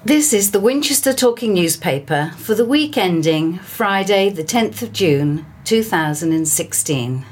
This is the Winchester Talking Newspaper for the week ending Friday the 10th of June 2016.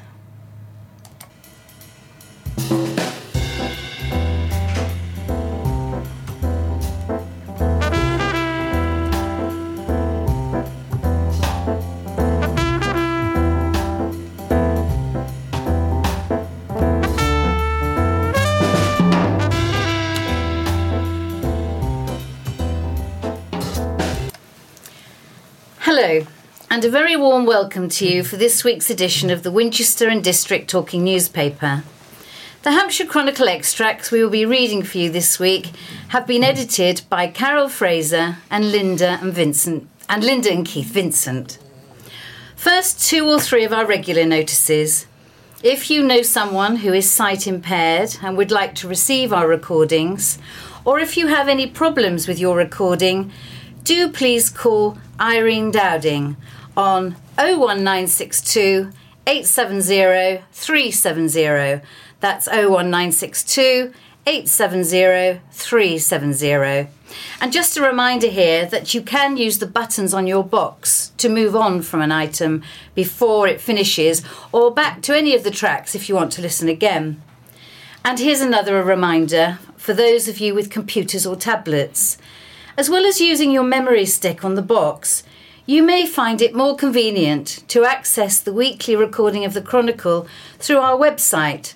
Hello, and a very warm welcome to you for this week's edition of the Winchester and District Talking Newspaper. The Hampshire Chronicle extracts we will be reading for you this week have been edited by Carol Fraser and Linda and Keith Vincent. First, 2 or 3 of our regular notices. If you know someone who is sight impaired and would like to receive our recordings, or if you have any problems with your recording, do please call Irene Dowding on 01962 870 370. That's 01962 870 370. And just a reminder here that you can use the buttons on your box to move on from an item before it finishes, or back to any of the tracks if you want to listen again. And here's another reminder for those of you with computers or tablets. As well as using your memory stick on the box, you may find it more convenient to access the weekly recording of the Chronicle through our website,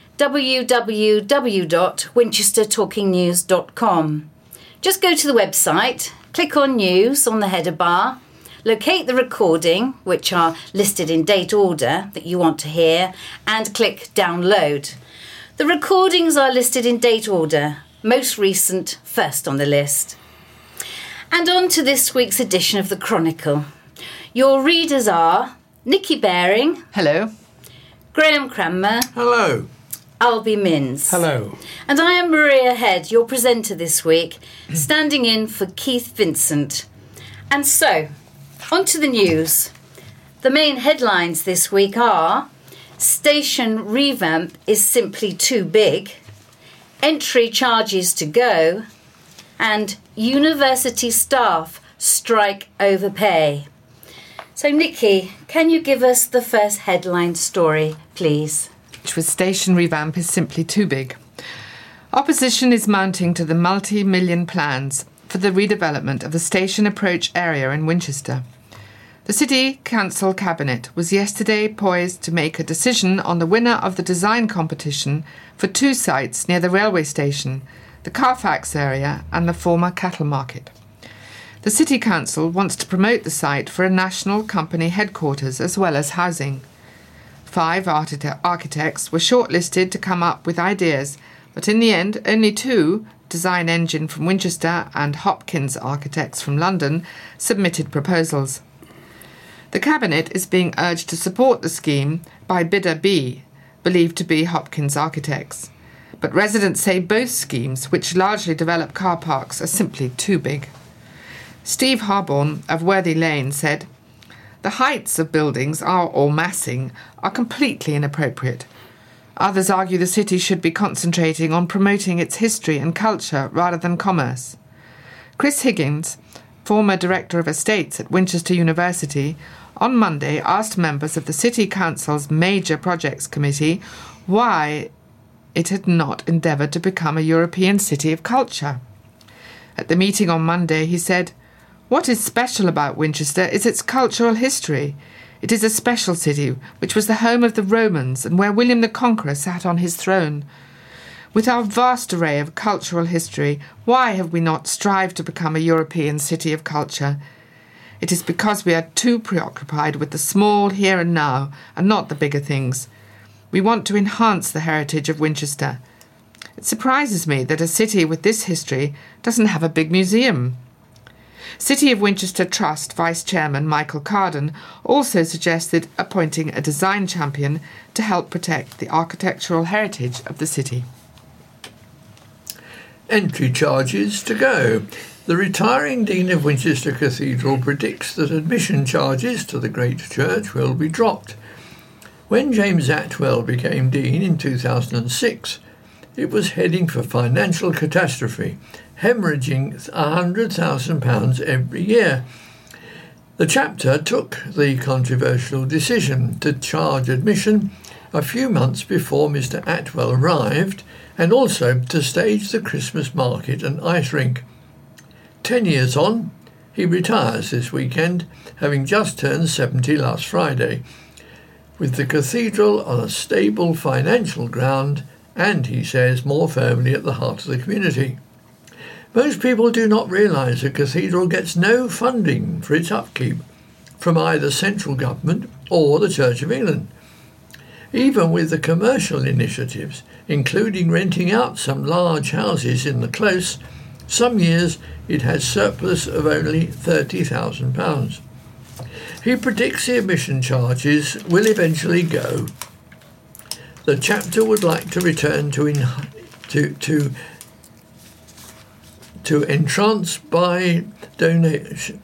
www.winchestertalkingnews.com. Just go to the website, click on News on the header bar, locate the recording, which are listed in date order that you want to hear, and click Download. The recordings are listed in date order, most recent first on the list. And on to this week's edition of the Chronicle. Your readers are Nikki Baring. Hello. Graham Cranmer. Hello. Albie Minns. Hello. And I am Maria Head, your presenter this week, standing in for Keith Vincent. And so, on to the news. The main headlines this week are: station revamp is simply too big, entry charges to go, and university staff strike over pay. So, Nikki, can you give us the first headline story, please? Which was station revamp is simply too big. Opposition is mounting to the multi-million plans for the redevelopment of the station approach area in Winchester. The City Council Cabinet was yesterday poised to make a decision on the winner of the design competition for 2 sites near the railway station, the Carfax area and the former cattle market. The City Council wants to promote the site for a national company headquarters as well as housing. 5 architects were shortlisted to come up with ideas, but in the end only 2, Design Engine from Winchester and Hopkins Architects from London, submitted proposals. The Cabinet is being urged to support the scheme by bidder B, believed to be Hopkins Architects. But residents say both schemes, which largely develop car parks, are simply too big. Steve Harborne of Worthy Lane said, "The heights of buildings or massing are completely inappropriate. Others argue the city should be concentrating on promoting its history and culture rather than commerce." Chris Higgins, former Director of Estates at Winchester University, on Monday asked members of the City Council's Major Projects Committee why it had not endeavoured to become a European city of culture. At the meeting on Monday, he said, "What is special about Winchester is its cultural history. It is a special city, which was the home of the Romans and where William the Conqueror sat on his throne. With our vast array of cultural history, why have we not strived to become a European city of culture? It is because we are too preoccupied with the small here and now and not the bigger things. We want to enhance the heritage of Winchester. It surprises me that a city with this history doesn't have a big museum." City of Winchester Trust Vice Chairman Michael Carden also suggested appointing a design champion to help protect the architectural heritage of the city. Entry charges to go. The retiring Dean of Winchester Cathedral predicts that admission charges to the great church will be dropped. When James Atwell became Dean in 2006, it was heading for financial catastrophe. hemorrhaging £100,000 every year. The chapter took the controversial decision to charge admission a few months before Mr. Atwell arrived, and also to stage the Christmas market and ice rink. 10 years on, he retires this weekend, having just turned 70 last Friday, with the cathedral on a stable financial ground and, he says, more firmly at the heart of the community. Most people do not realise the cathedral gets no funding for its upkeep from either central government or the Church of England. Even with the commercial initiatives, including renting out some large houses in the close, some years it has surplus of only £30,000. He predicts the admission charges will eventually go. The chapter would like to return to entrance by donation.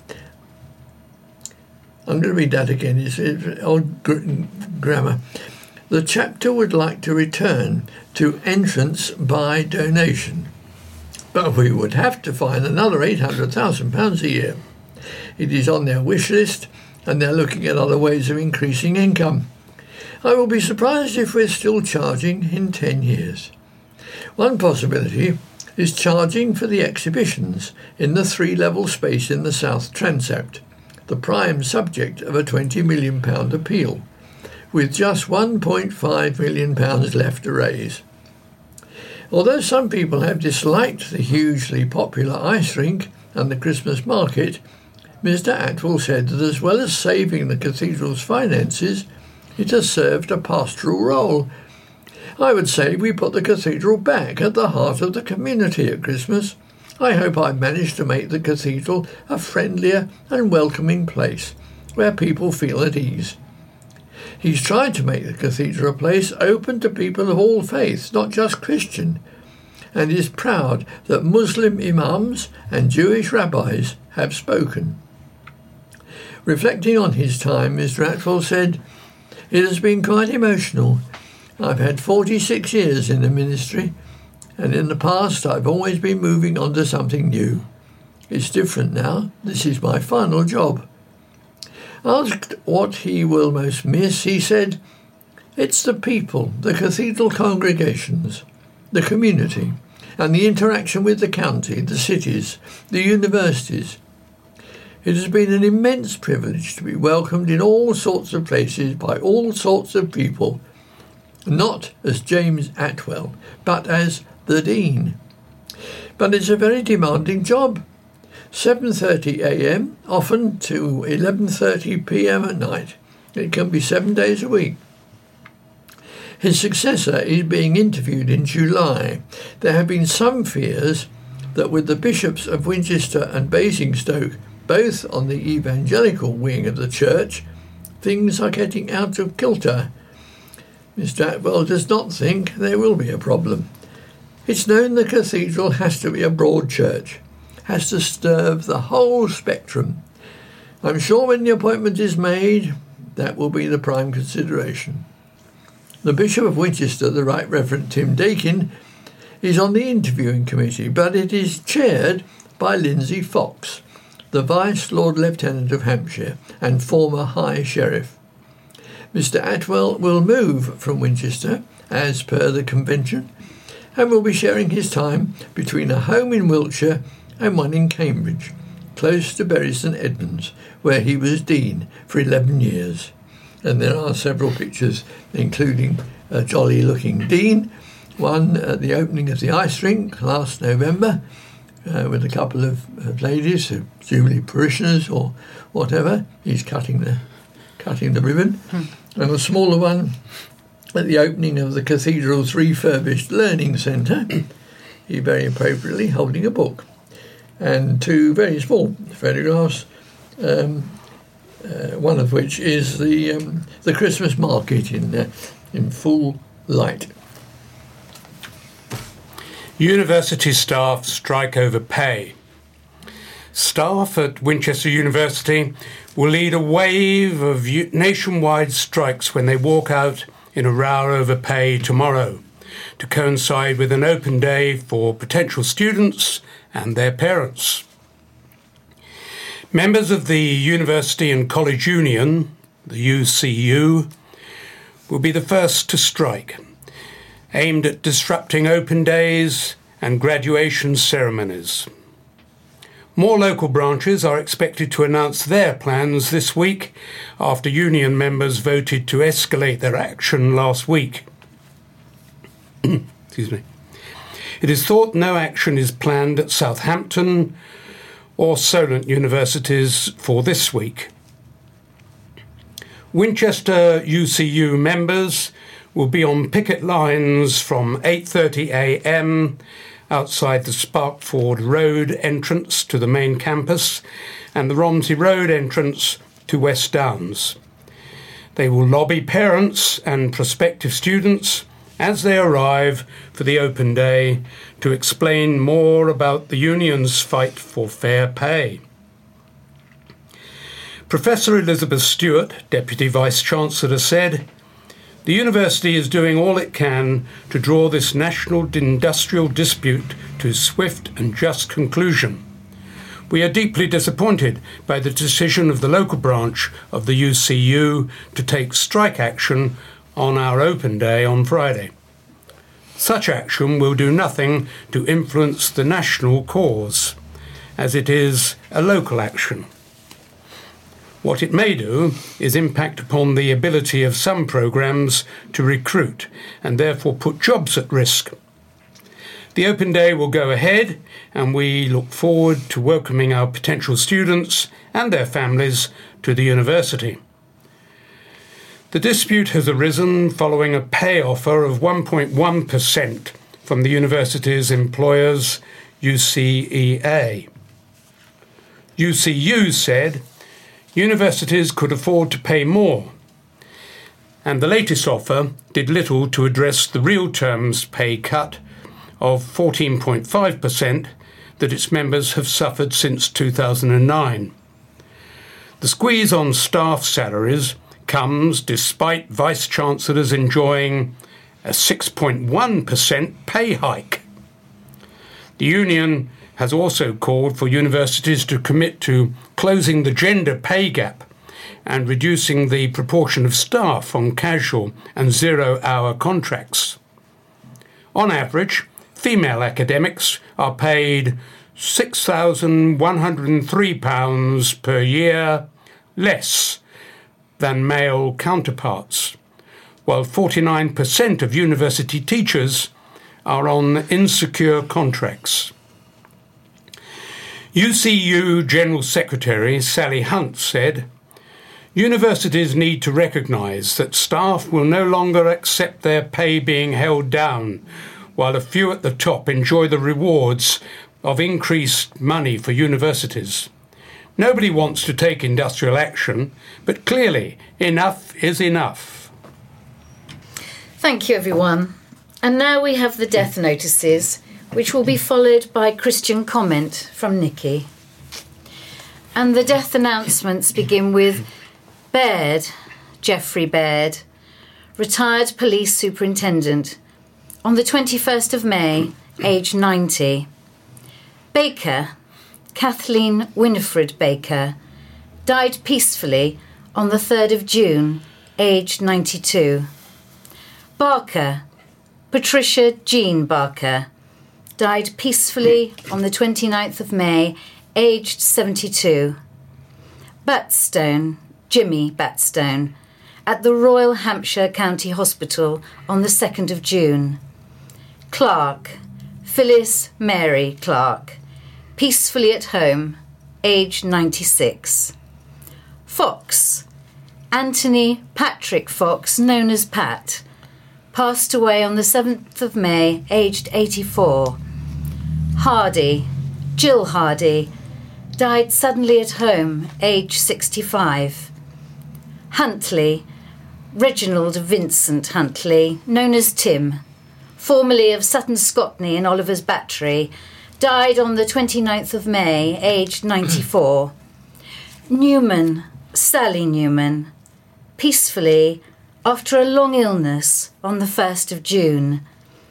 I'm going to read that again. It's old grammar. The chapter would like to return to entrance by donation, but we would have to find another £800,000 a year. It is on their wish list, and they're looking at other ways of increasing income. I will be surprised if we're still charging in 10 years. One possibility is charging for the exhibitions in the 3-level space in the South Transept, the prime subject of a £20 million appeal, with just £1.5 million left to raise. Although some people have disliked the hugely popular ice rink and the Christmas market, Mr. Atwell said that as well as saving the cathedral's finances, it has served a pastoral role. I would say we put the cathedral back at the heart of the community at Christmas. I hope I've managed to make the cathedral a friendlier and welcoming place where people feel at ease. He's tried to make the cathedral a place open to people of all faiths, not just Christian, and is proud that Muslim imams and Jewish rabbis have spoken. Reflecting on his time, Mr. Atwell said, "It has been quite emotional. I've had 46 years in the ministry, and in the past I've always been moving on to something new. It's different now. This is my final job." Asked what he will most miss, he said, "It's the people, the cathedral congregations, the community, and the interaction with the county, the cities, the universities. It has been an immense privilege to be welcomed in all sorts of places by all sorts of people, not as James Atwell, but as the Dean. But it's a very demanding job. 7:30 a.m, often to 11:30 p.m. at night. It can be 7 days a week." His successor is being interviewed in July. There have been some fears that with the bishops of Winchester and Basingstoke both on the evangelical wing of the church, things are getting out of kilter. Mr. Atwell does not think there will be a problem. It's known the cathedral has to be a broad church, has to serve the whole spectrum. I'm sure when the appointment is made, that will be the prime consideration. The Bishop of Winchester, the Right Reverend Tim Dakin, is on the interviewing committee, but it is chaired by Lindsay Fox, the Vice Lord Lieutenant of Hampshire and former High Sheriff. Mr. Atwell will move from Winchester, as per the convention, and will be sharing his time between a home in Wiltshire and one in Cambridge, close to Bury St Edmunds, where he was Dean for 11 years. And there are several pictures, including a jolly-looking Dean, one at the opening of the ice rink last November, with a couple of ladies, presumably parishioners or whatever. He's cutting the ribbon. And a smaller one at the opening of the cathedral's refurbished learning centre, he very appropriately holding a book. And two very small photographs, one of which is the Christmas market in full light. University staff strike over pay. Staff at Winchester University will lead a wave of nationwide strikes when they walk out in a row over pay tomorrow. to coincide with an open day for potential students and their parents. Members of the University and College Union, the UCU, will be the first to strike, aimed at disrupting open days and graduation ceremonies. More local branches are expected to announce their plans this week after union members voted to escalate their action last week. Excuse me. It is thought no action is planned at Southampton or Solent universities for this week. Winchester UCU members will be on picket lines from 8:30 a.m. outside the Sparkford Road entrance to the main campus and the Romsey Road entrance to West Downs. They will lobby parents and prospective students as they arrive for the open day to explain more about the union's fight for fair pay. Professor Elizabeth Stewart, Deputy Vice-Chancellor, said, "The university is doing all it can to draw this national industrial dispute to swift and just conclusion. We are deeply disappointed by the decision of the local branch of the UCU to take strike action on our open day on Friday. Such action will do nothing to influence the national cause, as it is a local action. What it may do is impact upon the ability of some programs to recruit and therefore put jobs at risk. The open day will go ahead and we look forward to welcoming our potential students and their families to the university." The dispute has arisen following a pay offer of 1.1% from the university's employers, UCEA. UCU said universities could afford to pay more, and the latest offer did little to address the real terms pay cut of 14.5% that its members have suffered since 2009. The squeeze on staff salaries comes despite vice-chancellors enjoying a 6.1% pay hike. The union has also called for universities to commit to closing the gender pay gap and reducing the proportion of staff on casual and zero-hour contracts. On average, female academics are paid £6,103 per year less than male counterparts, while 49% of university teachers are on insecure contracts. UCU General Secretary Sally Hunt said, "Universities need to recognise that staff will no longer accept their pay being held down, while a few at the top enjoy the rewards of increased money for universities. Nobody wants to take industrial action, but clearly enough is enough." Thank you, everyone. And now we have the death notices, which will be followed by Christian comment from Nikki. And the death announcements begin with Baird, Geoffrey Baird, retired police superintendent, on the 21st of May, aged 90. Baker, Kathleen Winifred Baker, died peacefully on the 3rd of June, aged 92. Barker, Patricia Jean Barker, died peacefully on the 29th of May, aged 72. Batstone, Jimmy Batstone, at the Royal Hampshire County Hospital on the 2nd of June. Clark, Phyllis Mary Clark, peacefully at home, aged 96. Fox, Anthony Patrick Fox, known as Pat, passed away on the 7th of May, aged 84. Hardy, Jill Hardy, died suddenly at home, aged 65. Huntley, Reginald Vincent Huntley, known as Tim, formerly of Sutton Scotney and Oliver's Battery, died on the 29th of May, aged 94. Newman, Sally Newman, peacefully after a long illness on the 1st of June.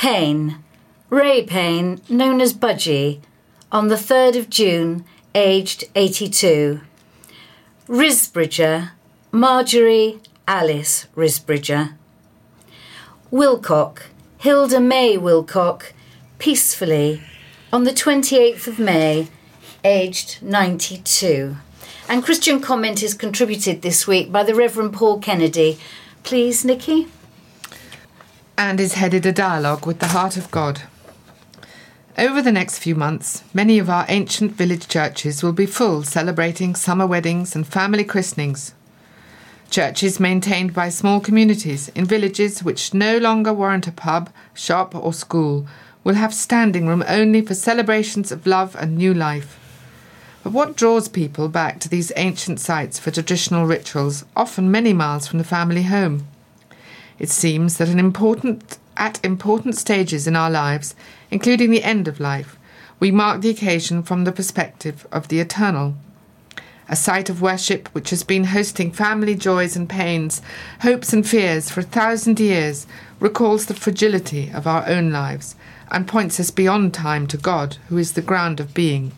Payne, Ray Payne, known as Budgie, on the 3rd of June, aged 82. Risbridger, Marjorie Alice Risbridger. Wilcock, Hilda May Wilcock, peacefully, on the 28th of May, aged 92. And Christian comment is contributed this week by the Reverend Paul Kennedy. Please, Nikki. And is headed a dialogue with the heart of God. Over the next few months, many of our ancient village churches will be full, celebrating summer weddings and family christenings. Churches maintained by small communities in villages which no longer warrant a pub, shop or school will have standing room only for celebrations of love and new life. But what draws people back to these ancient sites for traditional rituals, often many miles from the family home? It seems that at important stages in our lives, including the end of life, we mark the occasion from the perspective of the eternal. A site of worship which has been hosting family joys and pains, hopes and fears for 1,000 years recalls the fragility of our own lives and points us beyond time to God, who is the ground of being.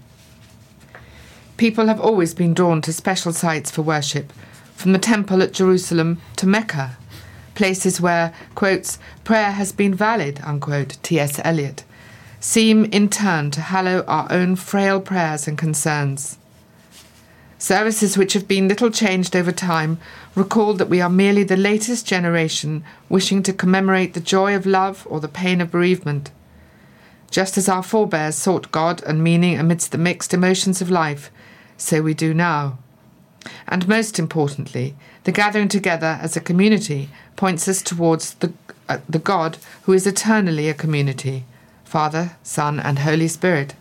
People have always been drawn to special sites for worship, from the temple at Jerusalem to Mecca, places where, quotes, prayer has been valid, unquote, T.S. Eliot, seem in turn to hallow our own frail prayers and concerns. Services which have been little changed over time recall that we are merely the latest generation wishing to commemorate the joy of love or the pain of bereavement. Just as our forebears sought God and meaning amidst the mixed emotions of life, so we do now. And most importantly, the gathering together as a community points us towards the God who is eternally a community, Father, Son, and Holy Spirit.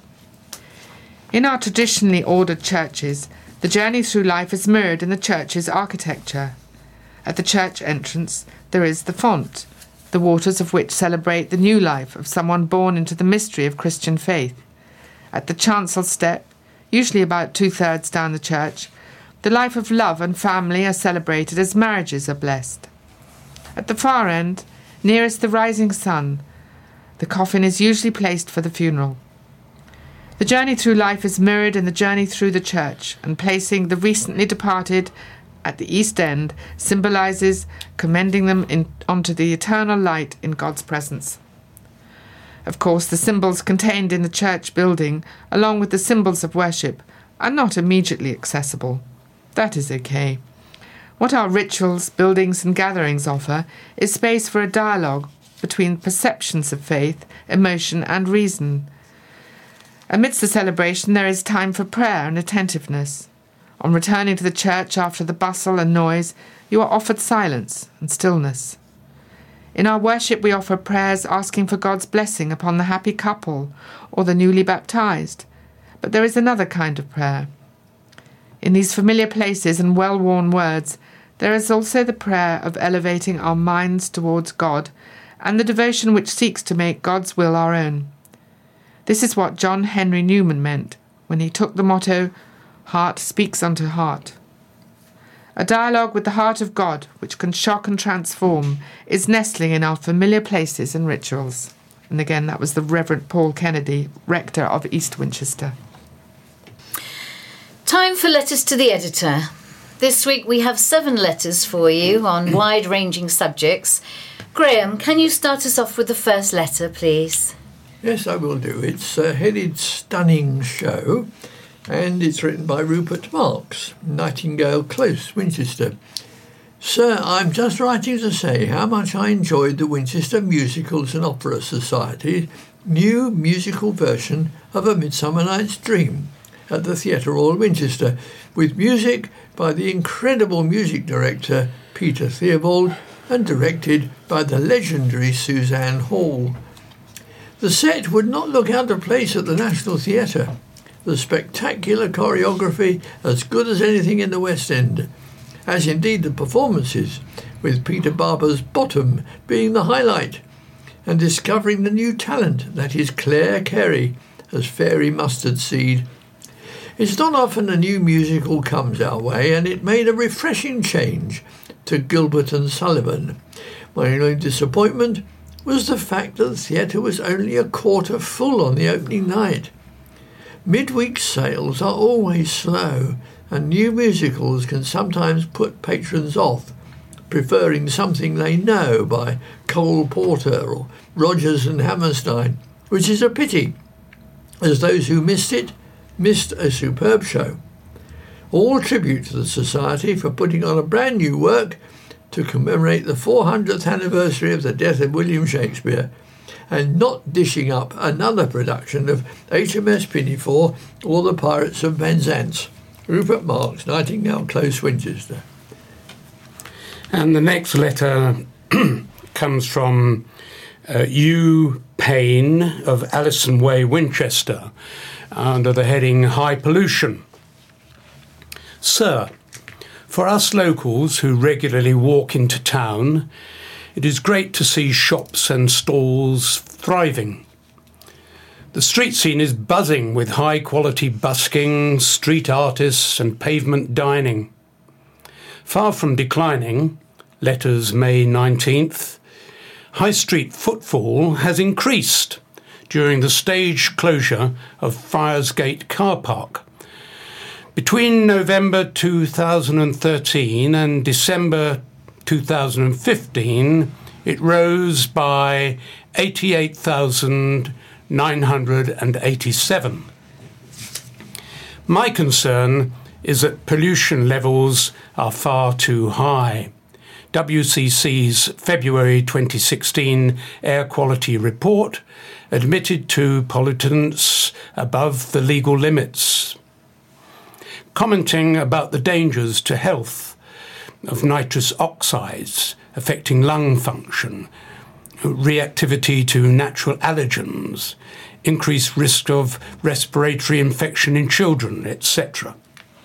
In our traditionally ordered churches, the journey through life is mirrored in the church's architecture. At the church entrance, there is the font, the waters of which celebrate the new life of someone born into the mystery of Christian faith. At the chancel step, usually about 2/3 down the church, the life of love and family are celebrated as marriages are blessed. At the far end, nearest the rising sun, the coffin is usually placed for the funeral. The journey through life is mirrored in the journey through the church, and placing the recently departed at the east end symbolises commending them onto the eternal light in God's presence. Of course, the symbols contained in the church building, along with the symbols of worship, are not immediately accessible. That is okay. What our rituals, buildings and gatherings offer is space for a dialogue between perceptions of faith, emotion and reason. Amidst the celebration there is time for prayer and attentiveness. On returning to the church after the bustle and noise, you are offered silence and stillness. In our worship we offer prayers asking for God's blessing upon the happy couple or the newly baptized. But there is another kind of prayer. In these familiar places and well-worn words, there is also the prayer of elevating our minds towards God and the devotion which seeks to make God's will our own. This is what John Henry Newman meant when he took the motto, "Heart speaks unto heart." A dialogue with the heart of God, which can shock and transform, is nestling in our familiar places and rituals. And again, that was the Reverend Paul Kennedy, Rector of East Winchester. Time for letters to the editor. This week we have 7 letters for you on wide-ranging subjects. Graham, can you start us off with the first letter, please? Yes, I will do. It's headed Stunning Show, and it's written by Rupert Marks, Nightingale Close, Winchester. Sir, I'm just writing to say how much I enjoyed the Winchester Musicals and Opera Society's new musical version of A Midsummer Night's Dream at the Theatre Royal Winchester, with music by the incredible music director Peter Theobald and directed by the legendary Suzanne Hall. The set would not look out of place at the National Theatre. The spectacular choreography as good as anything in the West End, as indeed the performances, with Peter Barber's Bottom being the highlight, and discovering the new talent that is Claire Carey as Fairy Mustard Seed. It's not often a new musical comes our way, and it made a refreshing change to Gilbert and Sullivan. My only disappointment was the fact that the theatre was only a quarter full on the opening night. Midweek sales are always slow, and new musicals can sometimes put patrons off, preferring Something They Know by Cole Porter or Rodgers and Hammerstein, which is a pity, as those who missed it missed a superb show. All tribute to the Society for putting on a brand new work to commemorate the 400th anniversary of the death of William Shakespeare, and not dishing up another production of HMS Pinafore or the Pirates of Penzance. Rupert Marks, Nightingale Close, Winchester. And the next letter comes from Hugh Payne of Allison Way, Winchester, under the heading High Pollution. Sir, for us locals who regularly walk into town, it is great to see shops and stalls thriving. The street scene is buzzing with high-quality busking, street artists and pavement dining. Far from declining, letters May 19th, High Street footfall has increased during the staged closure of Friarsgate car park. Between November 2013 and December 2015, it rose by 88,987. My concern is that pollution levels are far too high. WCC's February 2016 air quality report admitted to pollutants above the legal limits. Commenting about the dangers to health of nitrous oxides affecting lung function, reactivity to natural allergens, increased risk of respiratory infection in children, etc.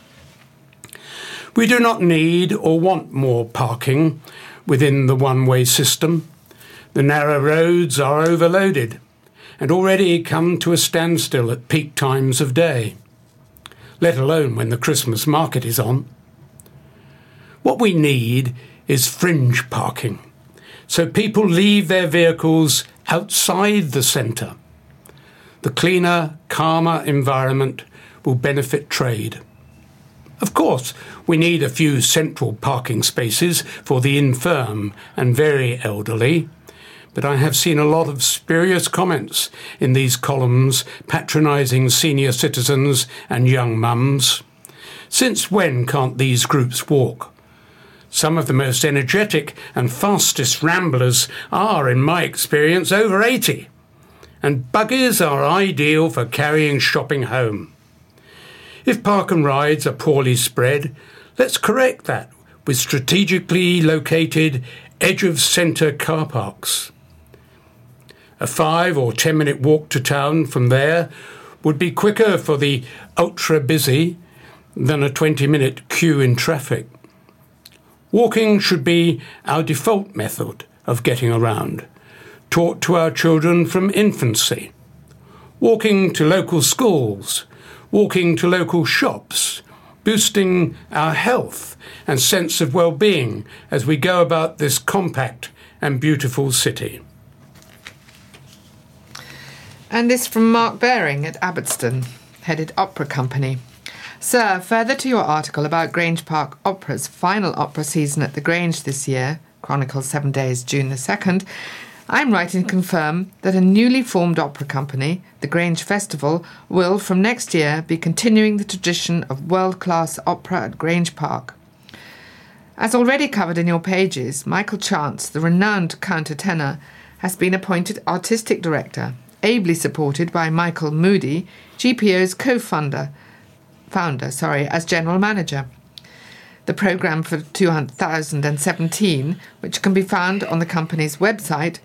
We do not need or want more parking within the one-way system. The narrow roads are overloaded and already come to a standstill at peak times of day, let alone when the Christmas market is on. What we need is fringe parking, so people leave their vehicles outside the centre. The cleaner, calmer environment will benefit trade. Of course, we need a few central parking spaces for the infirm and very elderly, but I have seen a lot of spurious comments in these columns patronising senior citizens and young mums. Since when can't these groups walk? Some of the most energetic and fastest ramblers are, in my experience, over 80, and buggies are ideal for carrying shopping home. If park and rides are poorly spread, let's correct that with strategically located edge-of-centre car parks. A 5 or 10 minute walk to town from there would be quicker for the ultra-busy than a 20-minute queue in traffic. Walking should be our default method of getting around, taught to our children from infancy. Walking to local schools, walking to local shops, boosting our health and sense of well-being as we go about this compact and beautiful city. And this from Mark Baring at Abbotston, headed Opera Company. Sir, further to your article about Grange Park Opera's final opera season at the Grange this year, Chronicles 7 Days, June the 2nd, I'm writing to confirm that a newly formed opera company, the Grange Festival, will from next year be continuing the tradition of world-class opera at Grange Park. As already covered in your pages, Michael Chance, the renowned countertenor, has been appointed artistic director, ably supported by Michael Moody, GPO's co-founder, as general manager. The programme for 2017, which can be found on the company's website,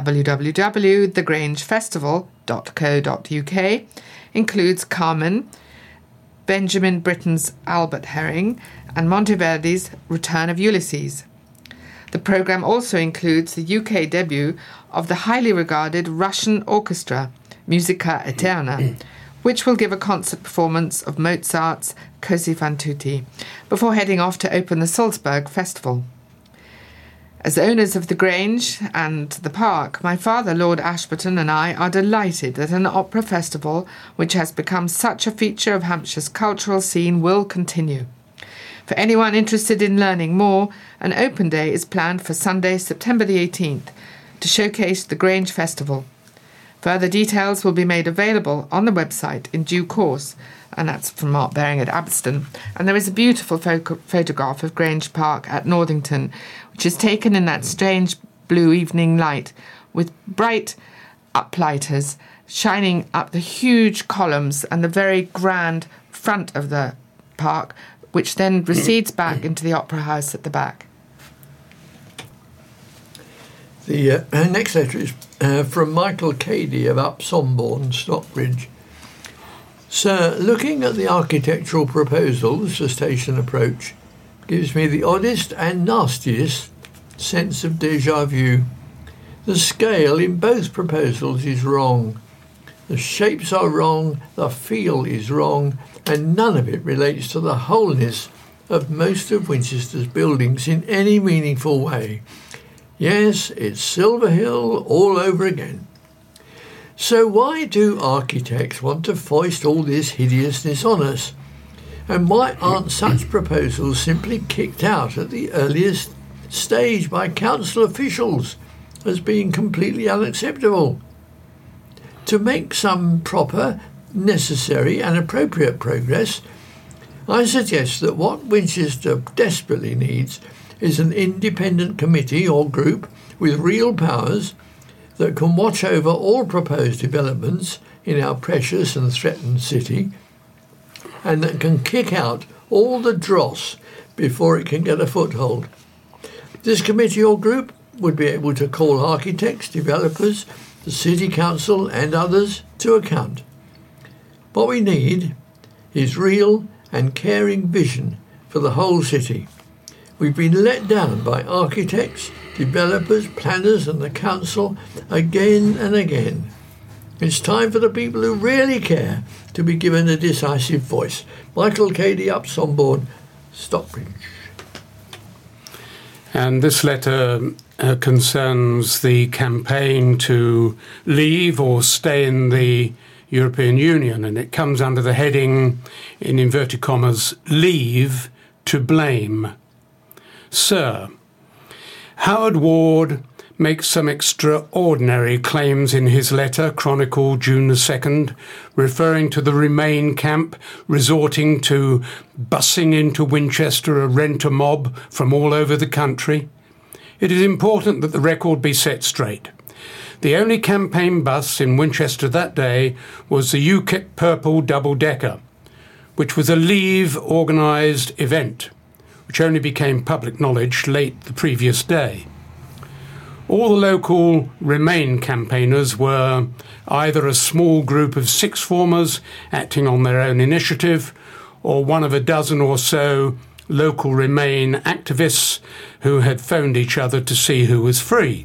www.thegrangefestival.co.uk, includes Carmen, Benjamin Britten's Albert Herring, and Monteverdi's Return of Ulysses. The programme also includes the UK debut of the highly regarded Russian orchestra, Musica Eterna, which will give a concert performance of Mozart's Così fan tutte, before heading off to open the Salzburg Festival. As owners of the Grange and the park, my father, Lord Ashburton, and I are delighted that an opera festival, which has become such a feature of Hampshire's cultural scene, will continue. For anyone interested in learning more, an open day is planned for Sunday, September the 18th, to showcase the Grange Festival. Further details will be made available on the website in due course, and that's from Mark Baring at Abston. And there is a beautiful photograph of Grange Park at Northington, which is taken in that strange blue evening light, with bright uplighters shining up the huge columns and the very grand front of the park, which then recedes back into the Opera House at the back. The next letter is from Michael Cady of Upsombourne, Stockbridge. Sir, looking at the architectural proposals for station approach gives me the oddest and nastiest sense of déjà vu. The scale in both proposals is wrong. The shapes are wrong, the feel is wrong, and none of it relates to the wholeness of most of Winchester's buildings in any meaningful way. Yes, it's Silver Hill all over again. So why do architects want to foist all this hideousness on us? And why aren't such proposals simply kicked out at the earliest stage by council officials as being completely unacceptable? To make some proper, necessary and appropriate progress, I suggest that what Winchester desperately needs is an independent committee or group with real powers that can watch over all proposed developments in our precious and threatened city, and that can kick out all the dross before it can get a foothold. This committee or group would be able to call architects, developers, the city council and others to account. What we need is real and caring vision for the whole city. We've been let down by architects, developers, planners and the council again and again. It's time for the people who really care to be given a decisive voice. Michael Cady, Upsombourne, Stockbridge. And this letter concerns the campaign to leave or stay in the European Union, and it comes under the heading, in inverted commas, leave to blame. Sir, Howard Ward makes some extraordinary claims in his letter, chronicled June the 2nd, referring to the Remain camp resorting to bussing into Winchester a renter mob from all over the country. It is important that the record be set straight. The only campaign bus in Winchester that day was the UKIP Purple double-decker, which was a Leave organised event, which only became public knowledge late the previous day. All the local Remain campaigners were either a small group of sixth formers acting on their own initiative, or one of a dozen or so local Remain activists who had phoned each other to see who was free.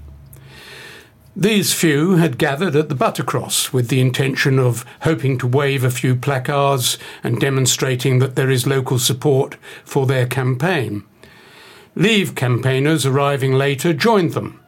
These few had gathered at the Buttercross with the intention of hoping to wave a few placards and demonstrating that there is local support for their campaign. Leave campaigners arriving later joined them.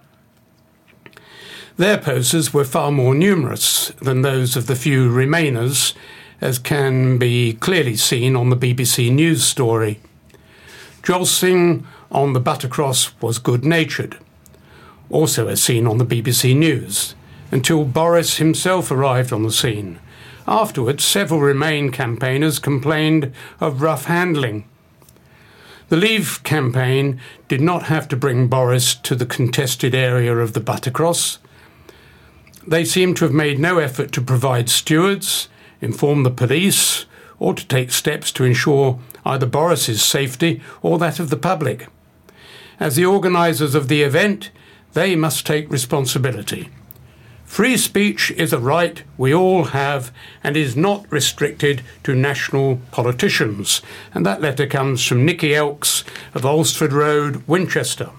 Their posters were far more numerous than those of the few Remainers, as can be clearly seen on the BBC News story. Jolsing on the Buttercross was good-natured, also as seen on the BBC News, until Boris himself arrived on the scene. Afterwards, several Remain campaigners complained of rough handling. The Leave campaign did not have to bring Boris to the contested area of the Buttercross. They seem to have made no effort to provide stewards, inform the police, or to take steps to ensure either Boris's safety or that of the public. As the organisers of the event, they must take responsibility. Free speech is a right we all have and is not restricted to national politicians. And that letter comes from Nicky Elks of Alsford Road, Winchester.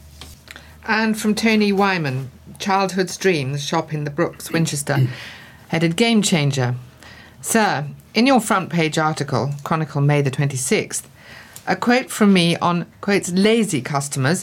And from Tony Wyman, Childhood's Dream, the shop in the Brooks, Winchester, headed Game Changer. Sir, in your front page article, Chronicle May the 26th, a quote from me on, quotes, lazy customers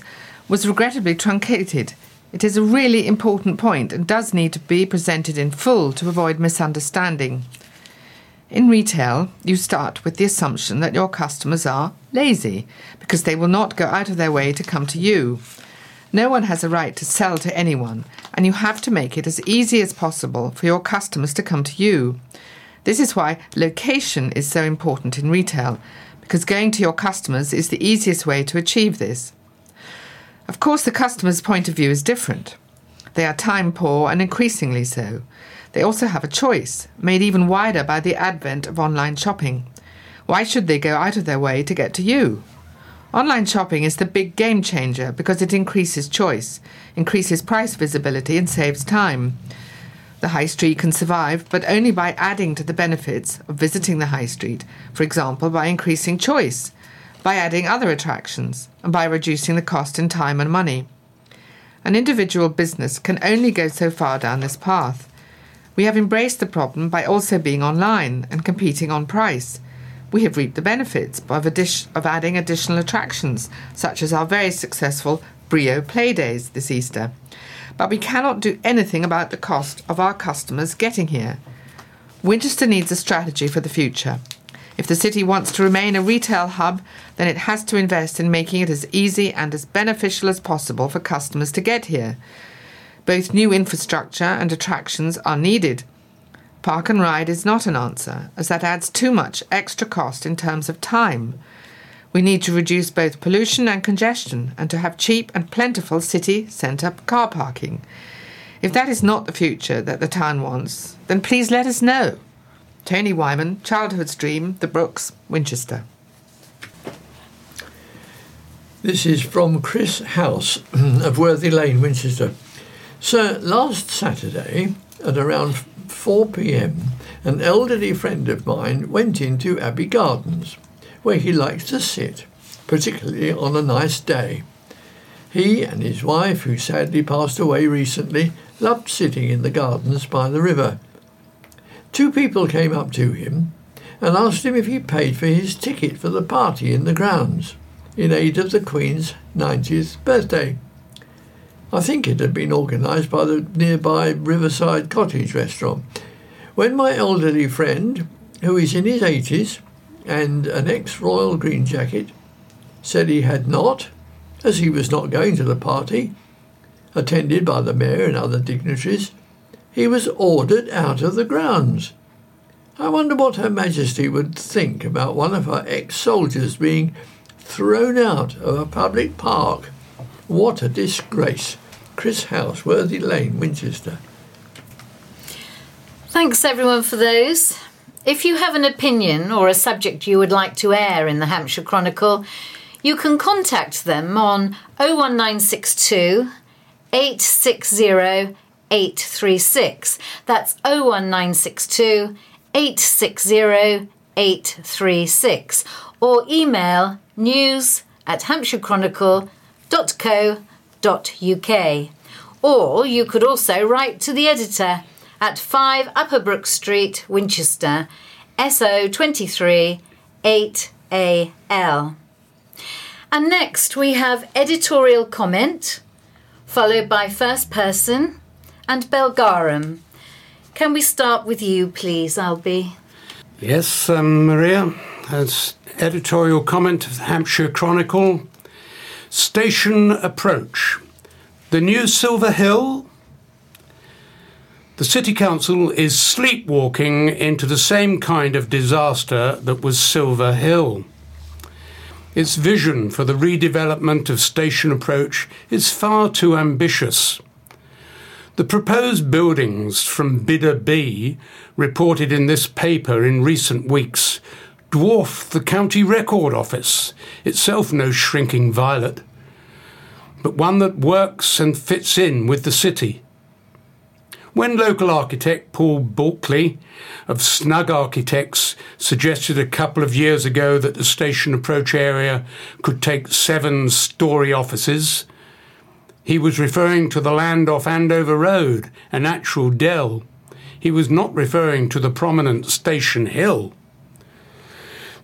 was regrettably truncated. It is a really important point and does need to be presented in full to avoid misunderstanding. In retail, you start with the assumption that your customers are lazy because they will not go out of their way to come to you. No one has a right to sell to anyone, and you have to make it as easy as possible for your customers to come to you. This is why location is so important in retail, because going to your customers is the easiest way to achieve this. Of course, the customer's point of view is different. They are time poor and increasingly so. They also have a choice, made even wider by the advent of online shopping. Why should they go out of their way to get to you? Online shopping is the big game changer because it increases choice, increases price visibility and saves time. The high street can survive, but only by adding to the benefits of visiting the high street, for example by increasing choice, by adding other attractions, and by reducing the cost in time and money. An individual business can only go so far down this path. We have embraced the problem by also being online and competing on price. We have reaped the benefits of adding additional attractions, such as our very successful Brio Play Days this Easter. But we cannot do anything about the cost of our customers getting here. Winchester needs a strategy for the future. If the city wants to remain a retail hub, then it has to invest in making it as easy and as beneficial as possible for customers to get here. Both new infrastructure and attractions are needed. Park and ride is not an answer, as that adds too much extra cost in terms of time. We need to reduce both pollution and congestion and to have cheap and plentiful city centre car parking. If that is not the future that the town wants, then please let us know. Tony Wyman, Childhood's Dream, The Brooks, Winchester. This is from Chris House of Worthy Lane, Winchester. Sir, last Saturday at around 4 p.m, an elderly friend of mine went into Abbey Gardens, where he likes to sit, particularly on a nice day. He and his wife, who sadly passed away recently, loved sitting in the gardens by the river. 2 people came up to him and asked him if he paid for his ticket for the party in the grounds, in aid of the Queen's 90th birthday. I think it had been organised by the nearby Riverside Cottage restaurant. When my elderly friend, who is in his 80s and an ex-Royal Green Jacket, said he had not, as he was not going to the party, attended by the mayor and other dignitaries, he was ordered out of the grounds. I wonder what Her Majesty would think about one of her ex-soldiers being thrown out of a public park. What a disgrace. Chris House, Worthy Lane, Winchester. Thanks everyone for those. If you have an opinion or a subject you would like to air in the Hampshire Chronicle, you can contact them on 01962 860 836. That's 01962 860 836. Or email news@hampshirechronicle.co.uk. Or you could also write to the editor at 5 Upper Brook Street, Winchester, SO23 8AL. And next we have editorial comment, followed by first person and Belgarum. Can we start with you, please, Albie? Yes, Maria. As editorial comment of the Hampshire Chronicle. Station approach. The new Silver Hill. The City Council is sleepwalking into the same kind of disaster that was Silver Hill. Its vision for the redevelopment of Station Approach is far too ambitious. The proposed buildings from Bidder B, reported in this paper in recent weeks, dwarf the County Record Office, itself no shrinking violet, but one that works and fits in with the city. When local architect Paul Bulkley of Snug Architects suggested a couple of years ago that the Station Approach area could take 7-storey offices, he was referring to the land off Andover Road, a natural dell. He was not referring to the prominent Station Hill.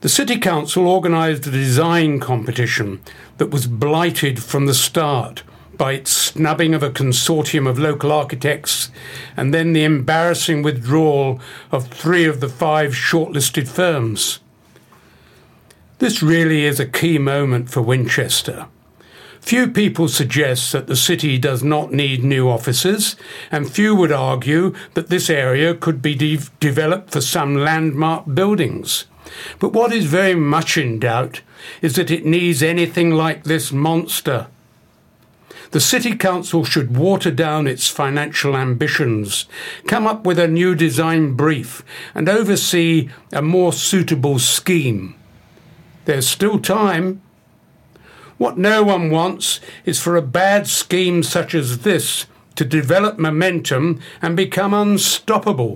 The City Council organised a design competition that was blighted from the start by its snubbing of a consortium of local architects and then the embarrassing withdrawal of 3 of the 5 shortlisted firms. This really is a key moment for Winchester. Few people suggest that the city does not need new offices, and few would argue that this area could be developed for some landmark buildings. But what is very much in doubt is that it needs anything like this monster. The City Council should water down its financial ambitions, come up with a new design brief, and oversee a more suitable scheme. There's still time. What no one wants is for a bad scheme such as this to develop momentum and become unstoppable.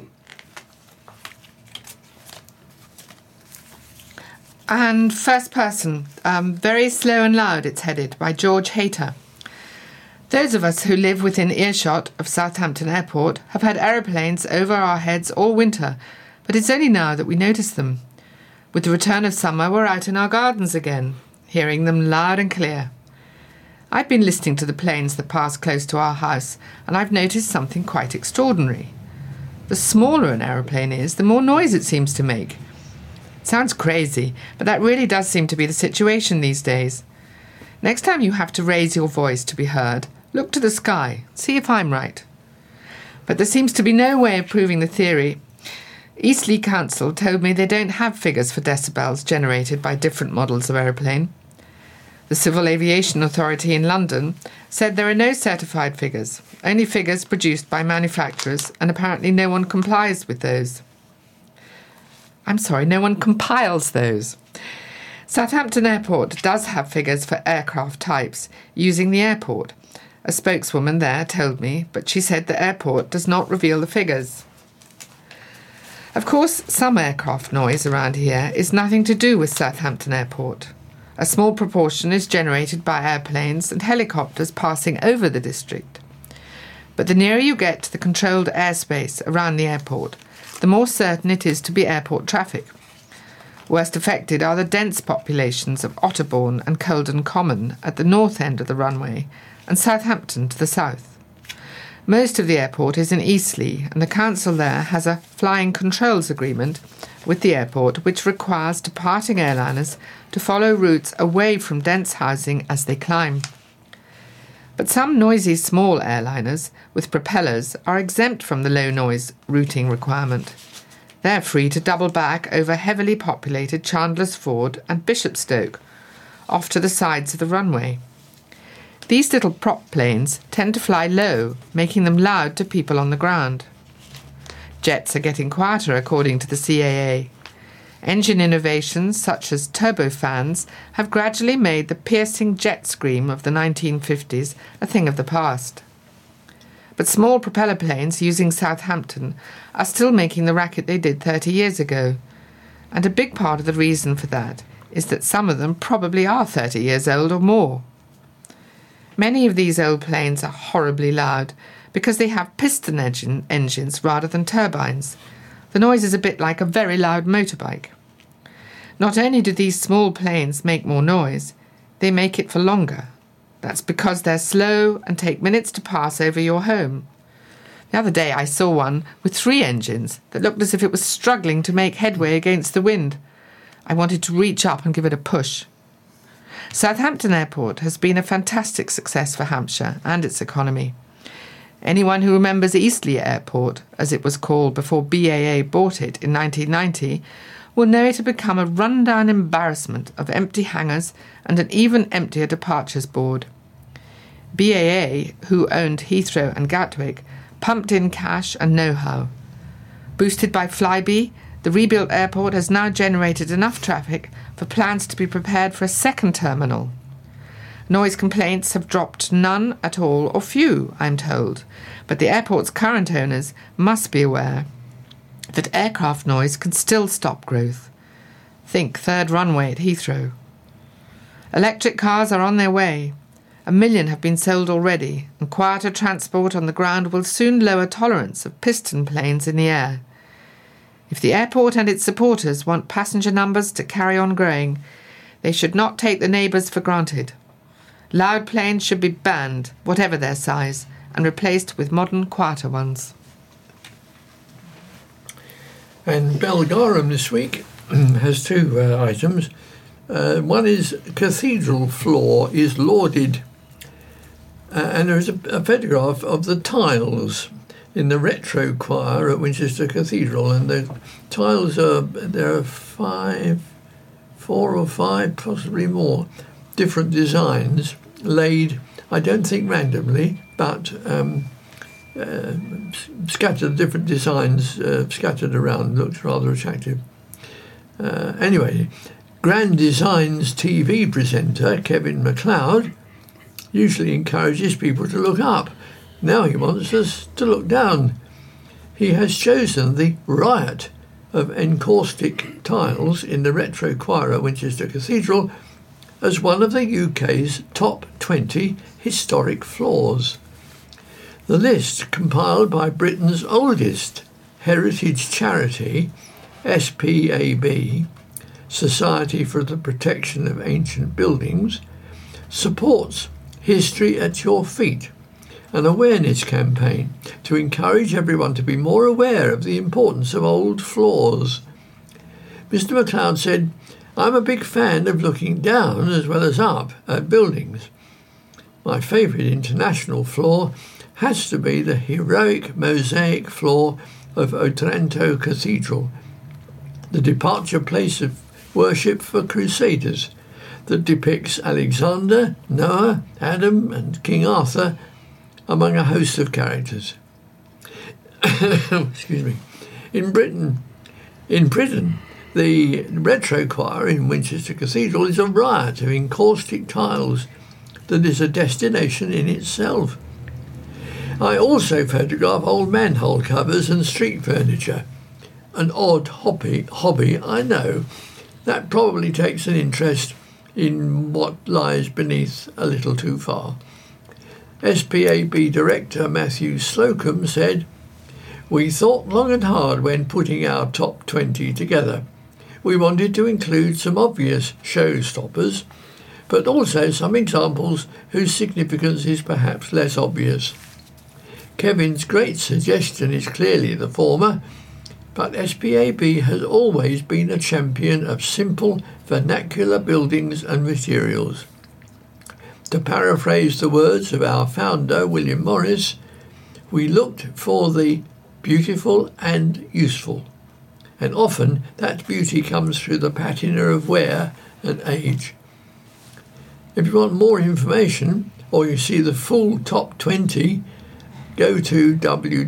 And First Person, Very Slow and Loud, it's headed, by George Hayter. Those of us who live within earshot of Southampton Airport have had aeroplanes over our heads all winter, but it's only now that we notice them. With the return of summer, we're out in our gardens again, hearing them loud and clear. I've been listening to the planes that pass close to our house, and I've noticed something quite extraordinary. The smaller an aeroplane is, the more noise it seems to make. It sounds crazy, but that really does seem to be the situation these days. Next time you have to raise your voice to be heard, look to the sky, see if I'm right. But there seems to be no way of proving the theory. Eastleigh Council told me they don't have figures for decibels generated by different models of aeroplane. The Civil Aviation Authority in London said there are no certified figures, only figures produced by manufacturers, and apparently no one complies with those. No one compiles those. Southampton Airport does have figures for aircraft types using the airport. A spokeswoman there told me, but she said the airport does not reveal the figures. Of course, some aircraft noise around here is nothing to do with Southampton Airport. A small proportion is generated by airplanes and helicopters passing over the district. But the nearer you get to the controlled airspace around the airport, the more certain it is to be airport traffic. Worst affected are the dense populations of Otterbourne and Culden Common at the north end of the runway and Southampton to the south. Most of the airport is in Eastleigh, and the council there has a flying controls agreement with the airport which requires departing airliners to follow routes away from dense housing as they climb. But some noisy small airliners with propellers are exempt from the low noise routing requirement. They're free to double back over heavily populated Chandler's Ford and Bishopstoke, off to the sides of the runway. These little prop planes tend to fly low, making them loud to people on the ground. Jets are getting quieter, according to the CAA. Engine innovations such as turbofans have gradually made the piercing jet scream of the 1950s a thing of the past. But small propeller planes using Southampton are still making the racket they did 30 years ago. And a big part of the reason for that is that some of them probably are 30 years old or more. Many of these old planes are horribly loud because they have piston engines rather than turbines. The noise is a bit like a very loud motorbike. Not only do these small planes make more noise, they make it for longer. That's because they're slow and take minutes to pass over your home. The other day I saw one with 3 engines that looked as if it was struggling to make headway against the wind. I wanted to reach up and give it a push. Southampton Airport has been a fantastic success for Hampshire and its economy. Anyone who remembers Eastleigh Airport, as it was called before BAA bought it in 1990, will know it had become a run-down embarrassment of empty hangars and an even emptier departures board. BAA, who owned Heathrow and Gatwick, pumped in cash and know-how. Boosted by Flybe, the rebuilt airport has now generated enough traffic for plans to be prepared for a second terminal. Noise complaints have dropped to none at all, or few, I'm told, but the airport's current owners must be aware that aircraft noise can still stop growth. Think third runway at Heathrow. Electric cars are on their way. 1 million have been sold already, and quieter transport on the ground will soon lower tolerance of piston planes in the air. If the airport and its supporters want passenger numbers to carry on growing, they should not take the neighbours for granted. Loud planes should be banned, whatever their size, and replaced with modern, quieter ones. And Belgarum this week has two items. One is cathedral floor is lauded. And there is a photograph of the tiles in the retro choir at Winchester Cathedral. And the tiles there are four or five, possibly more, different designs laid, I don't think randomly, but scattered, different designs scattered around. Looks rather attractive. Anyway, Grand Design's TV presenter, Kevin MacLeod, usually encourages people to look up. Now he wants us to look down. He has chosen the riot of encaustic tiles in the retro choir at Winchester Cathedral as one of the UK's top 20 historic floors. The list, compiled by Britain's oldest heritage charity, SPAB, Society for the Protection of Ancient Buildings, supports History at Your Feet, an awareness campaign to encourage everyone to be more aware of the importance of old floors. Mr. MacLeod said, "I'm a big fan of looking down as well as up at buildings. My favourite international floor has to be the heroic mosaic floor of Otranto Cathedral, the departure place of worship for crusaders that depicts Alexander, Noah, Adam and King Arthur among a host of characters." Excuse me. In Britain, the retro choir in Winchester Cathedral is a riot of encaustic tiles that is a destination in itself. I also photograph old manhole covers and street furniture. An odd hobby, I know. That probably takes an interest in what lies beneath a little too far. SPAB Director Matthew Slocum said, "We thought long and hard when putting our top 20 together. We wanted to include some obvious showstoppers, but also some examples whose significance is perhaps less obvious. Kevin's great suggestion is clearly the former, but SPAB has always been a champion of simple, vernacular buildings and materials. To paraphrase the words of our founder, William Morris, we looked for the beautiful and useful, and often that beauty comes through the patina of wear and age." If you want more information, or you see the full top 20, go to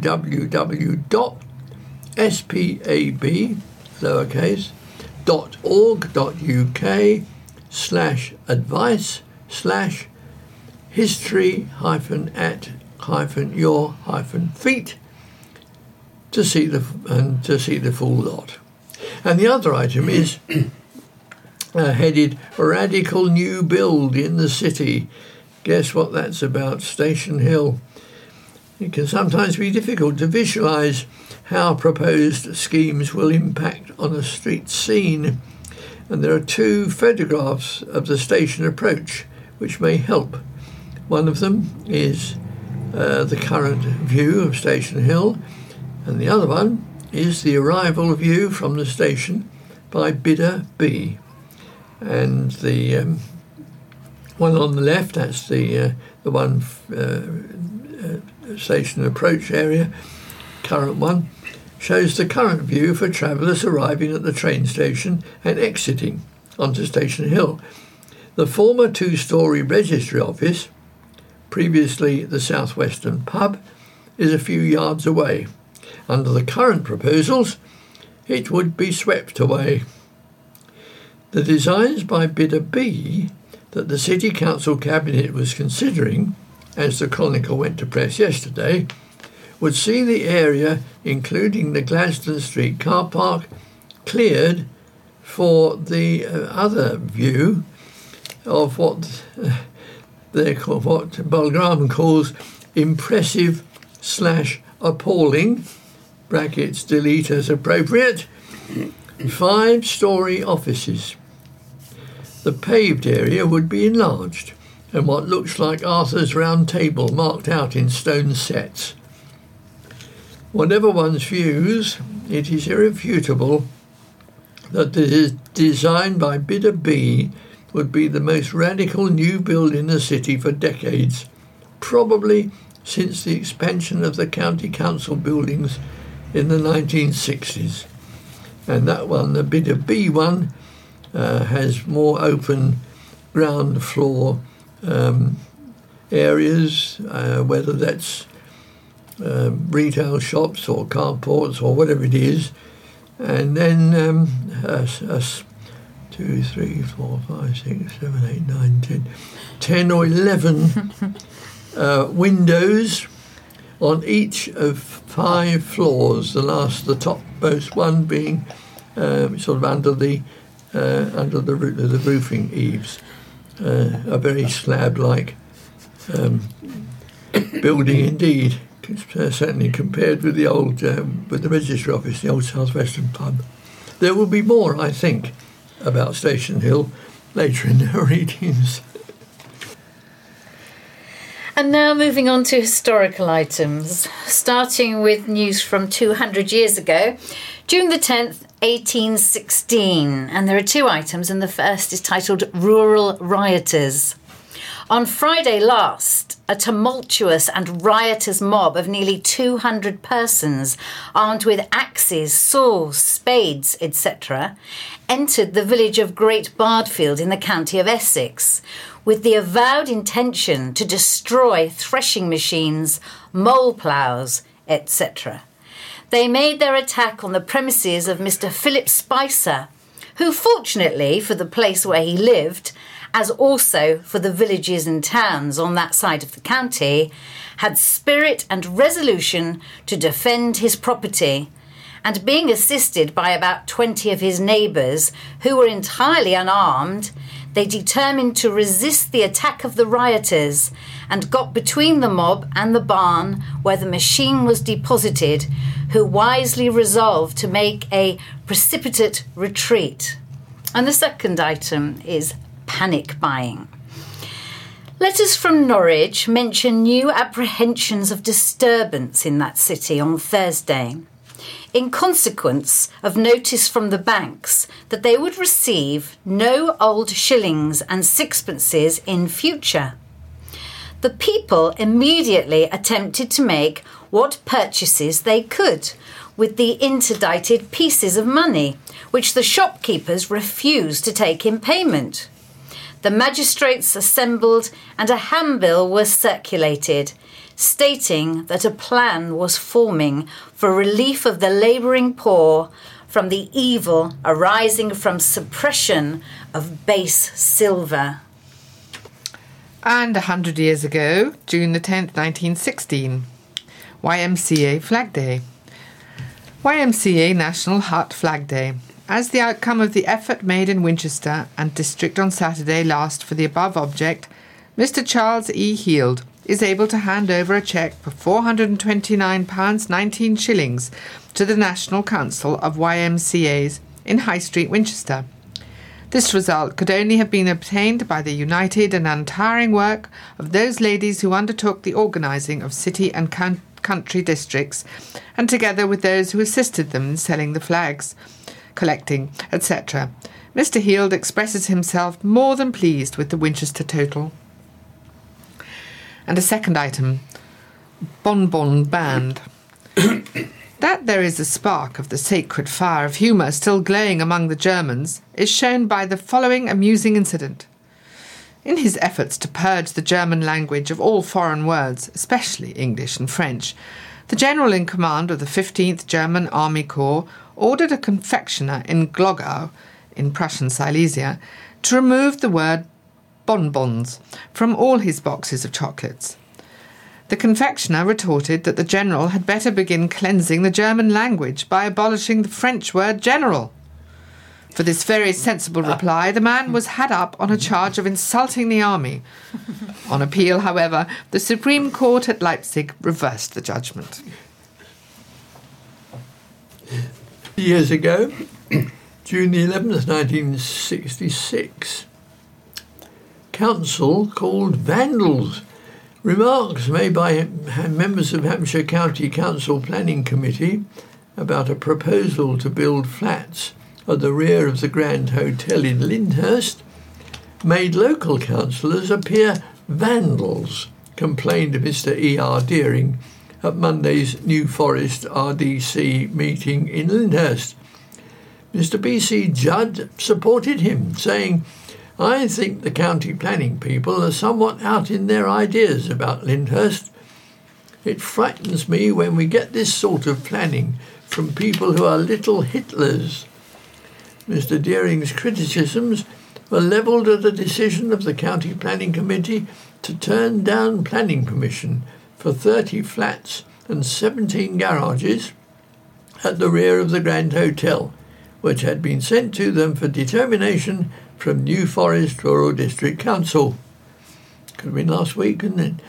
www.spab.org.uk/advice/history-at-your-feet to see the full lot. And the other item is headed "Radical New Build in the City." Guess what that's about? Station Hill. It can sometimes be difficult to visualise how proposed schemes will impact on a street scene, and there are two photographs of the station approach which may help. One of them is the current view of Station Hill, and the other one is the arrival view from the station by Bidder B. And the one on the left, that's the one station approach area, current one, shows the current view for travellers arriving at the train station and exiting onto Station Hill. The former two-storey registry office, previously the South Western pub, is a few yards away. Under the current proposals, it would be swept away. The designs by Bidder B that the City Council Cabinet was considering, as the Chronicle went to press yesterday, would see the area, including the Gladstone Street car park, cleared for the other view of what Belgarum calls impressive/appalling brackets delete as appropriate, 5-storey offices. The paved area would be enlarged and what looks like Arthur's Round Table marked out in stone sets. Whatever one's views, it is irrefutable that the design by Bidder B would be the most radical new build in the city for decades, probably since the expansion of the county council buildings in the 1960s. And that one, the Bidder B one, has more open ground floor areas, whether that's retail shops or carports or whatever it is, and then 2, 3, 4, 5, 6, 7, 8, 9, 10 or 11 windows on each of 5 floors. The topmost one being sort of under the roofing eaves, a very slab-like building indeed. Certainly compared with the old, with the registry office, the old South Western pub. There will be more, I think, about Station Hill later in our readings. And now moving on to historical items, starting with news from 200 years ago, June the 10th, 1816. And there are 2 items, and the first is titled Rural Rioters. On Friday last, a tumultuous and riotous mob of nearly 200 persons, armed with axes, saws, spades, etc., entered the village of Great Bardfield in the county of Essex, with the avowed intention to destroy threshing machines, mole ploughs, etc. They made their attack on the premises of Mr. Philip Spicer, who, fortunately for the place where he lived, as also for the villages and towns on that side of the county, had spirit and resolution to defend his property, and being assisted by about 20 of his neighbours, who were entirely unarmed, they determined to resist the attack of the rioters and got between the mob and the barn where the machine was deposited, who wisely resolved to make a precipitate retreat. And the second item is panic buying. Letters from Norwich mention new apprehensions of disturbance in that city on Thursday, in consequence of notice from the banks that they would receive no old shillings and sixpences in future. The people immediately attempted to make what purchases they could with the interdicted pieces of money, which the shopkeepers refused to take in payment. The magistrates assembled and a handbill was circulated, stating that a plan was forming for relief of the labouring poor from the evil arising from suppression of base silver. And 100 years ago, June the 10th, 1916, YMCA Flag Day. YMCA National Hut Flag Day. As the outcome of the effort made in Winchester and District on Saturday last for the above object, Mr. Charles E. Heald is able to hand over a cheque for £429.19 to the National Council of YMCAs in High Street, Winchester. This result could only have been obtained by the united and untiring work of those ladies who undertook the organising of city and country districts, and together with those who assisted them in selling the flags, collecting, etc. Mr. Heald expresses himself more than pleased with the Winchester total. And a second item, Bonbon Band. That there is a spark of the sacred fire of humour still glowing among the Germans is shown by the following amusing incident. In his efforts to purge the German language of all foreign words, especially English and French, the general in command of the 15th German Army Corps ordered a confectioner in Glogau, in Prussian Silesia, to remove the word bonbons from all his boxes of chocolates. The confectioner retorted that the general had better begin cleansing the German language by abolishing the French word general. For this very sensible reply, the man was had up on a charge of insulting the army. On appeal, however, the Supreme Court at Leipzig reversed the judgment. Years ago, June the 11th, 1966, council called vandals. Remarks made by members of Hampshire County Council Planning Committee about a proposal to build flats at the rear of the Grand Hotel in Lyndhurst made local councillors appear vandals, complained Mr E.R. Deering at Monday's New Forest RDC meeting in Lyndhurst. Mr B.C. Judd supported him, saying, "I think the county planning people are somewhat out in their ideas about Lyndhurst. It frightens me when we get this sort of planning from people who are little Hitlers." Mr Deering's criticisms were levelled at a decision of the County Planning Committee to turn down planning permission for 30 flats and 17 garages at the rear of the Grand Hotel, which had been sent to them for determination from New Forest Rural District Council. Could have been last week, couldn't it?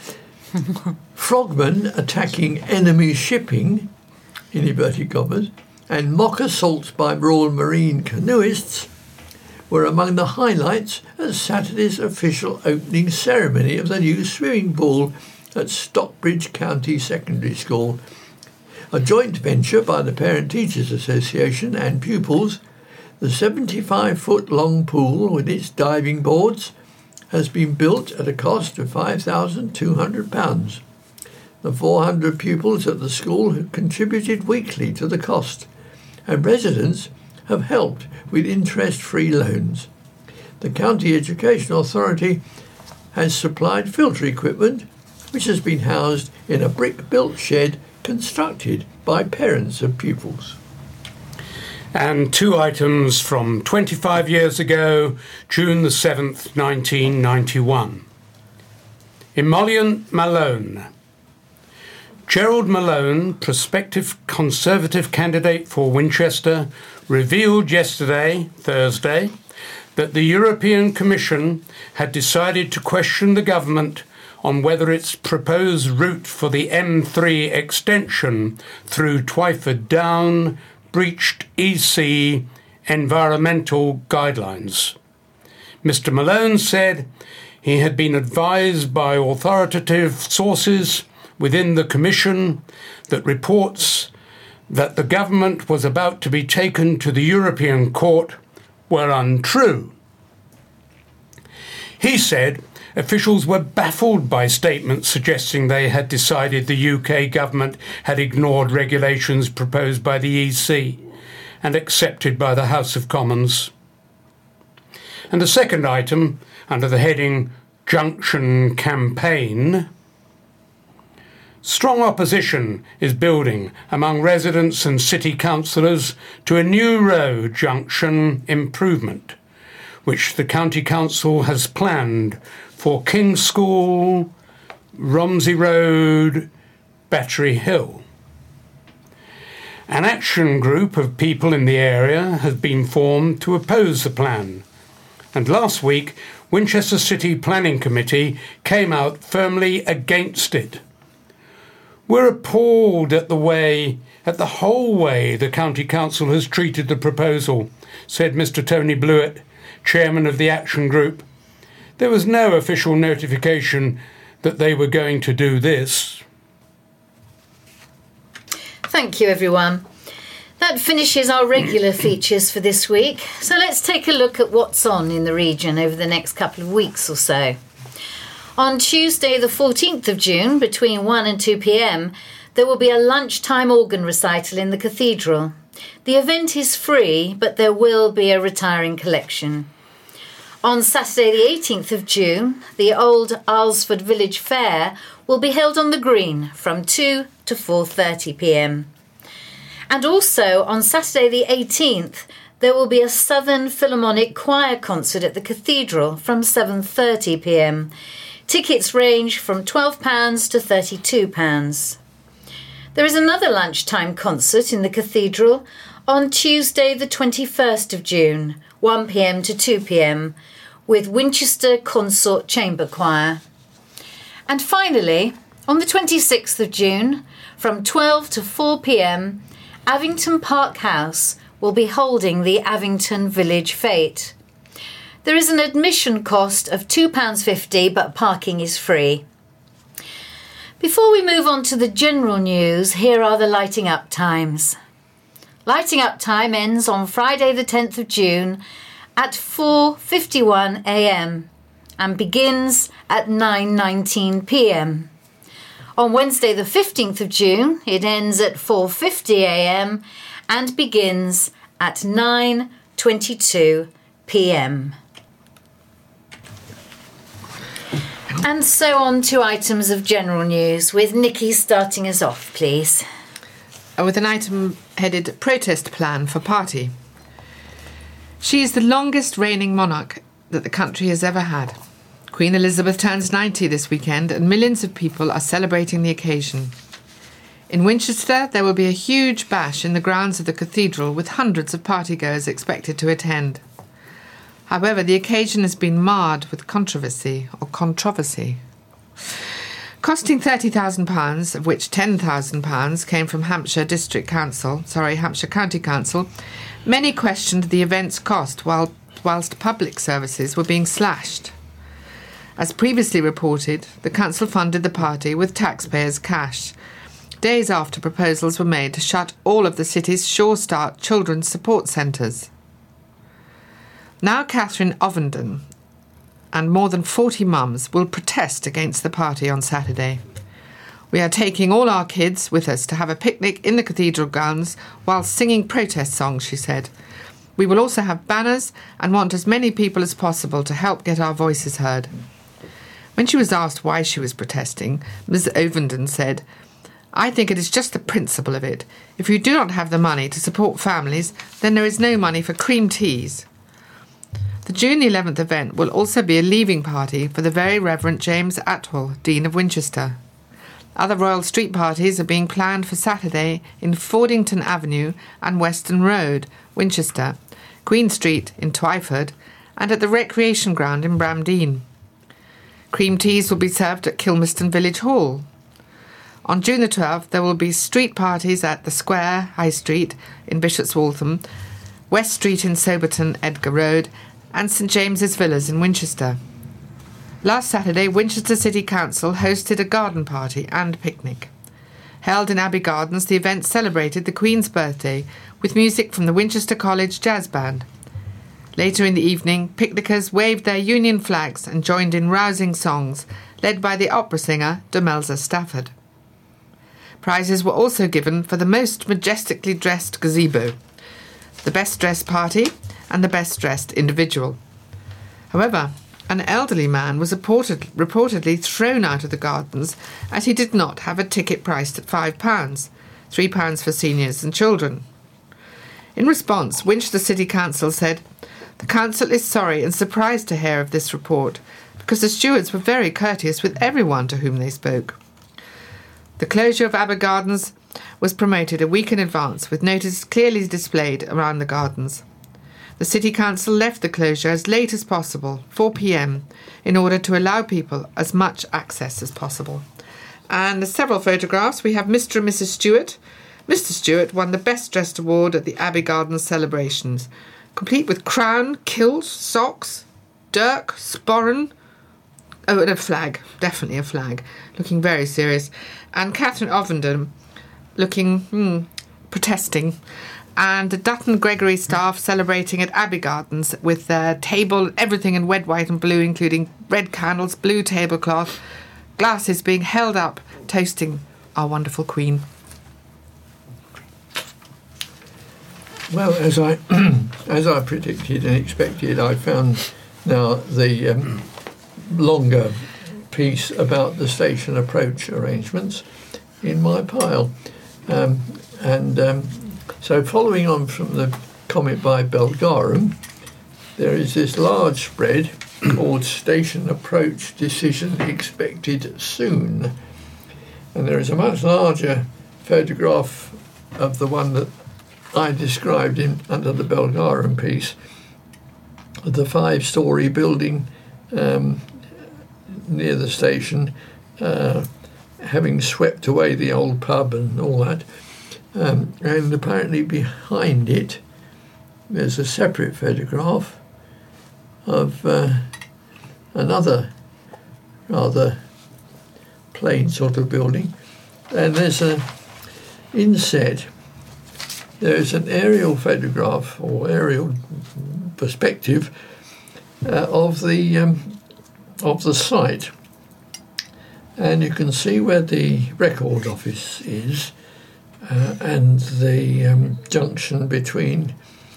Frogmen attacking enemy shipping, in inverted commas, and mock assaults by Royal Marine canoeists were among the highlights at Saturday's official opening ceremony of the new swimming pool at Stockbridge County Secondary School, a joint venture by the Parent Teachers Association and pupils. The 75-foot-long pool with its diving boards has been built at a cost of £5,200. The 400 pupils at the school have contributed weekly to the cost, and residents have helped with interest-free loans. The County Education Authority has supplied filter equipment, which has been housed in a brick-built shed constructed by parents of pupils. And two items from 25 years ago, June the 7th, 1991. Emollient Malone. Gerald Malone, prospective Conservative candidate for Winchester, revealed yesterday, Thursday, that the European Commission had decided to question the government on whether its proposed route for the M3 extension through Twyford Down breached EC environmental guidelines. Mr. Malone said he had been advised by authoritative sources within the Commission that reports that the government was about to be taken to the European Court were untrue. He said officials were baffled by statements suggesting they had decided the UK government had ignored regulations proposed by the EC and accepted by the House of Commons. And the second item, under the heading Junction Campaign, strong opposition is building among residents and city councillors to a new road junction improvement, which the County Council has planned for King's School, Romsey Road, Battery Hill. An action group of people in the area has been formed to oppose the plan, and last week Winchester City Planning Committee came out firmly against it. We're appalled at the whole way the County Council has treated the proposal, said Mr. Tony Blewett, chairman of the action group. There was no official notification that they were going to do this. Thank you, everyone. That finishes our regular features for this week. So let's take a look at what's on in the region over the next couple of weeks or so. On Tuesday, the 14th of June, between 1 and 2 p.m, there will be a lunchtime organ recital in the cathedral. The event is free, but there will be a retiring collection. On Saturday, the 18th of June, the old Alresford Village Fair will be held on the Green from 2 to 4:30 p.m. And also on Saturday, the 18th, there will be a Southern Philharmonic Choir concert at the Cathedral from 7:30 p.m. Tickets range from £12 to £32. There is another lunchtime concert in the Cathedral on Tuesday, the 21st of June, 1 p.m. to 2 p.m, with Winchester Consort Chamber Choir. And finally, on the 26th of June, from 12 to 4 p.m, Avington Park House will be holding the Avington Village Fete. There is an admission cost of £2.50, but parking is free. Before we move on to the general news, here are the lighting up times. Lighting up time ends on Friday the 10th of June at 4:51 a.m. and begins at 9:19 p.m. On Wednesday the 15th of June, it ends at 4:50 a.m. and begins at 9:22 p.m. And so on to items of general news, with Nikki starting us off, please. With an item headed Protest Plan for Party. She is the longest reigning monarch that the country has ever had. Queen Elizabeth turns 90 this weekend and millions of people are celebrating the occasion. In Winchester, there will be a huge bash in the grounds of the cathedral with hundreds of partygoers expected to attend. However, the occasion has been marred with controversy. Costing £30,000, of which £10,000 came from Hampshire County Council, many questioned the event's cost whilst public services were being slashed. As previously reported, the council funded the party with taxpayers' cash, days after proposals were made to shut all of the city's Sure Start children's support centres. Now Catherine Ovenden and more than 40 mums will protest against the party on Saturday. We are taking all our kids with us to have a picnic in the cathedral grounds while singing protest songs, she said. We will also have banners and want as many people as possible to help get our voices heard. When she was asked why she was protesting, Ms. Ovenden said, "I think it is just the principle of it. If you do not have the money to support families, then there is no money for cream teas." The June 11th event will also be a leaving party for the Very Reverend James Atwell, Dean of Winchester. Other Royal Street parties are being planned for Saturday in Fordington Avenue and Weston Road, Winchester, Queen Street in Twyford, and at the Recreation Ground in Bramdean. Cream teas will be served at Kilmerston Village Hall. On June the 12th, there will be street parties at the Square, High Street in Bishop's Waltham, West Street in Soberton, Edgar Road, and St James's Villas in Winchester. Last Saturday, Winchester City Council hosted a garden party and picnic. Held in Abbey Gardens, the event celebrated the Queen's birthday with music from the Winchester College Jazz Band. Later in the evening, picnickers waved their Union flags and joined in rousing songs, led by the opera singer Demelza Stafford. Prizes were also given for the most majestically dressed gazebo, the best dressed party, and the best dressed individual. However, an elderly man was reportedly thrown out of the gardens as he did not have a ticket priced at £5, £3 for seniors and children. In response, Winchester City Council said, "The council is sorry and surprised to hear of this report, because the stewards were very courteous with everyone to whom they spoke." The closure of Abbey Gardens was promoted a week in advance, with notices clearly displayed around the gardens. The City Council left the closure as late as possible, 4 p.m, in order to allow people as much access as possible. And there's several photographs. We have Mr. and Mrs. Stewart. Mr. Stewart won the Best Dressed Award at the Abbey Gardens celebrations, complete with crown, kilt, socks, dirk, sporran, and a flag, definitely a flag, looking very serious. And Catherine Ovenden looking, protesting. And the Dutton Gregory staff celebrating at Abbey Gardens with their table, everything in red, white and blue, including red candles, blue tablecloth, glasses being held up, toasting our wonderful Queen. Well, as I predicted and expected, I found now the longer piece about the station approach arrangements in my pile. So following on from the comment by Belgarum, there is this large spread called Station Approach Decision Expected Soon. And there is a much larger photograph of the one that I described under the Belgarum piece, the 5-storey building near the station, having swept away the old pub and all that. and apparently behind it there's a separate photograph of another rather plain sort of building, and there's an inset. There's an aerial photograph or aerial perspective of the site, and you can see where the record office is and the junction between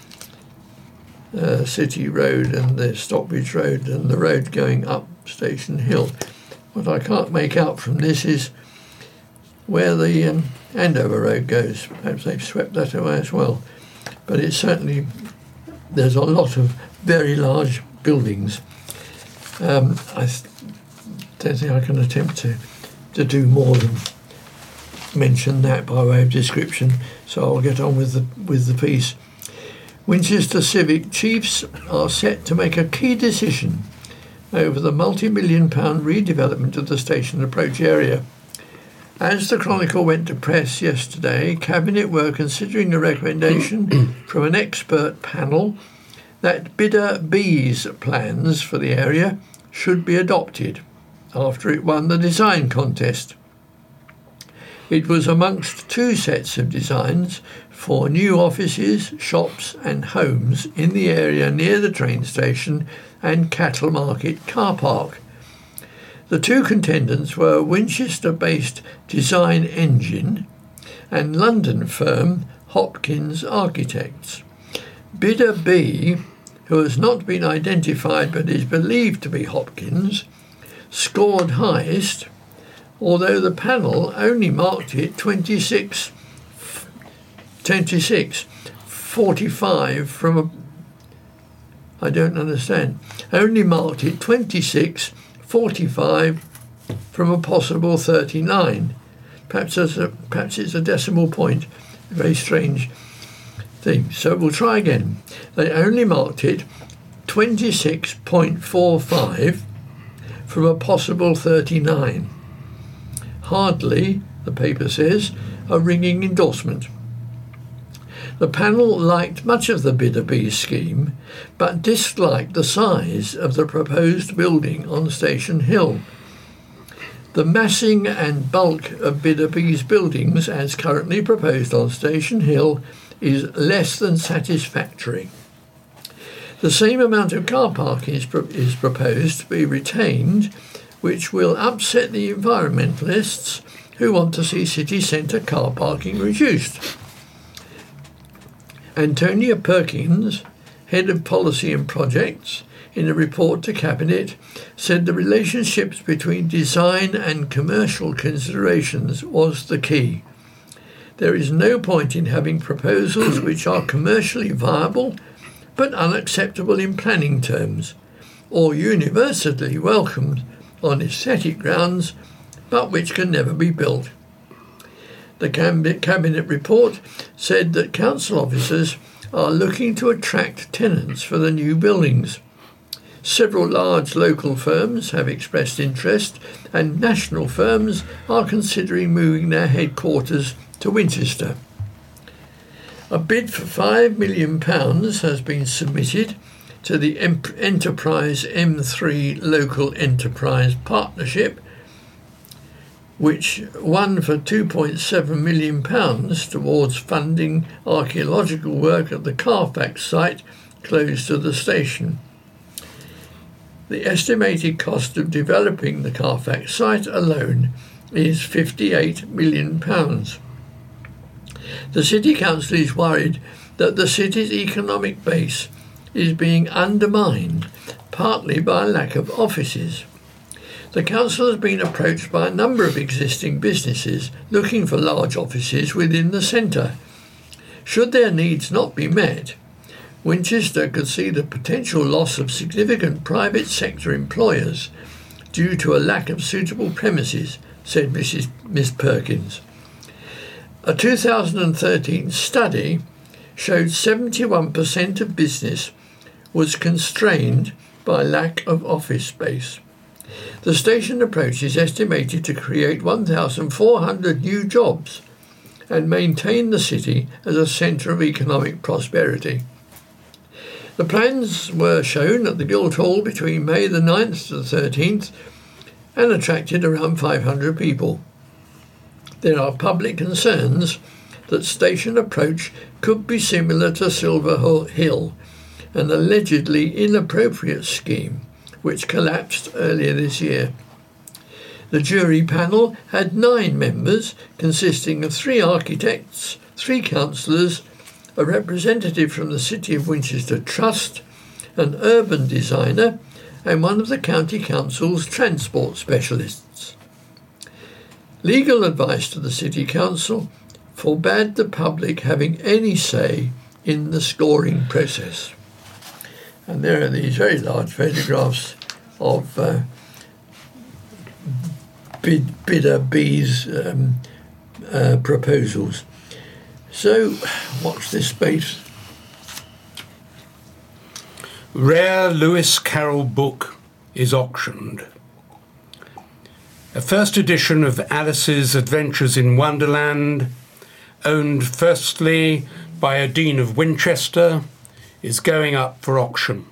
City Road and the Stockbridge Road and the road going up Station Hill. What I can't make out from this is where the Andover Road goes. Perhaps they've swept that away as well. But it's certainly, there's a lot of very large buildings. I don't think I can attempt to do more than mention that by way of description, so I'll get on with the piece. Winchester Civic chiefs are set to make a key decision over the multi-million-pound redevelopment of the station approach area. As the Chronicle went to press yesterday, Cabinet were considering a recommendation from an expert panel that Bidder B's plans for the area should be adopted after it won the design contest. It was amongst two sets of designs for new offices, shops and homes in the area near the train station and Cattle Market car park. The two contenders were Winchester-based Design Engine and London firm Hopkins Architects. Bidder B, who has not been identified but is believed to be Hopkins, scored highest, although the panel only marked it 26.45 from a... I don't understand. Only marked it 26.45 from a possible 39. Perhaps it's a decimal point. A very strange thing. So we'll try again. They only marked it 26.45 from a possible 39. Hardly, the paper says, a ringing endorsement. The panel liked much of the Bidder B scheme, but disliked the size of the proposed building on Station Hill. The massing and bulk of Bidder B's buildings, as currently proposed on Station Hill, is less than satisfactory. The same amount of car parking is proposed to be retained, which will upset the environmentalists who want to see city centre car parking reduced. Antonia Perkins, Head of Policy and Projects, in a report to Cabinet, said the relationships between design and commercial considerations was the key. There is no point in having proposals which are commercially viable but unacceptable in planning terms, or universally welcomed on aesthetic grounds, but which can never be built. The Cabinet report said that council officers are looking to attract tenants for the new buildings. Several large local firms have expressed interest, and national firms are considering moving their headquarters to Winchester. A bid for £5 million has been submitted to the Enterprise M3 Local Enterprise Partnership, which won for £2.7 million towards funding archaeological work at the Carfax site close to the station. The estimated cost of developing the Carfax site alone is £58 million. The City Council is worried that the city's economic base is being undermined, partly by a lack of offices. The council has been approached by a number of existing businesses looking for large offices within the centre. Should their needs not be met, Winchester could see the potential loss of significant private sector employers due to a lack of suitable premises, said Miss Perkins. A 2013 study showed 71% of business was constrained by lack of office space. The station approach is estimated to create 1,400 new jobs and maintain the city as a centre of economic prosperity. The plans were shown at the Guildhall between May the 9th to the 13th and attracted around 500 people. There are public concerns that station approach could be similar to Silver Hill, an allegedly inappropriate scheme which collapsed earlier this year. The jury panel had 9 members consisting of 3 architects, 3 councillors, a representative from the City of Winchester Trust, an urban designer, and one of the County Council's transport specialists. Legal advice to the City Council forbade the public having any say in the scoring process. And there are these very large photographs of bidder B's proposals. So, watch this space. Rare Lewis Carroll book is auctioned. A first edition of Alice's Adventures in Wonderland, owned firstly by a Dean of Winchester, is going up for auction.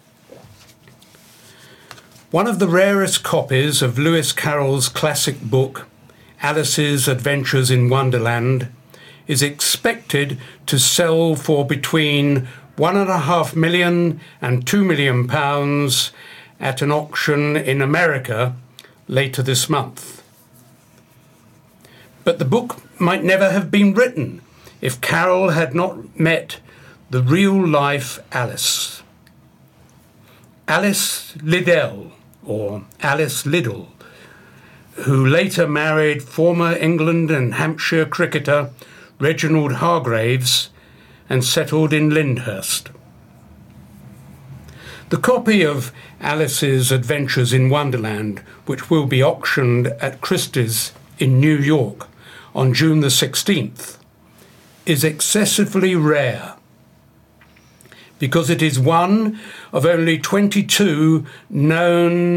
One of the rarest copies of Lewis Carroll's classic book, Alice's Adventures in Wonderland, is expected to sell for between £1.5 million and £2 million at an auction in America later this month. But the book might never have been written if Carroll had not met the real-life Alice. Alice Liddell, or Alice Liddell, who later married former England and Hampshire cricketer Reginald Hargraves and settled in Lyndhurst. The copy of Alice's Adventures in Wonderland, which will be auctioned at Christie's in New York on June the 16th, is excessively rare because it is one of only 22 known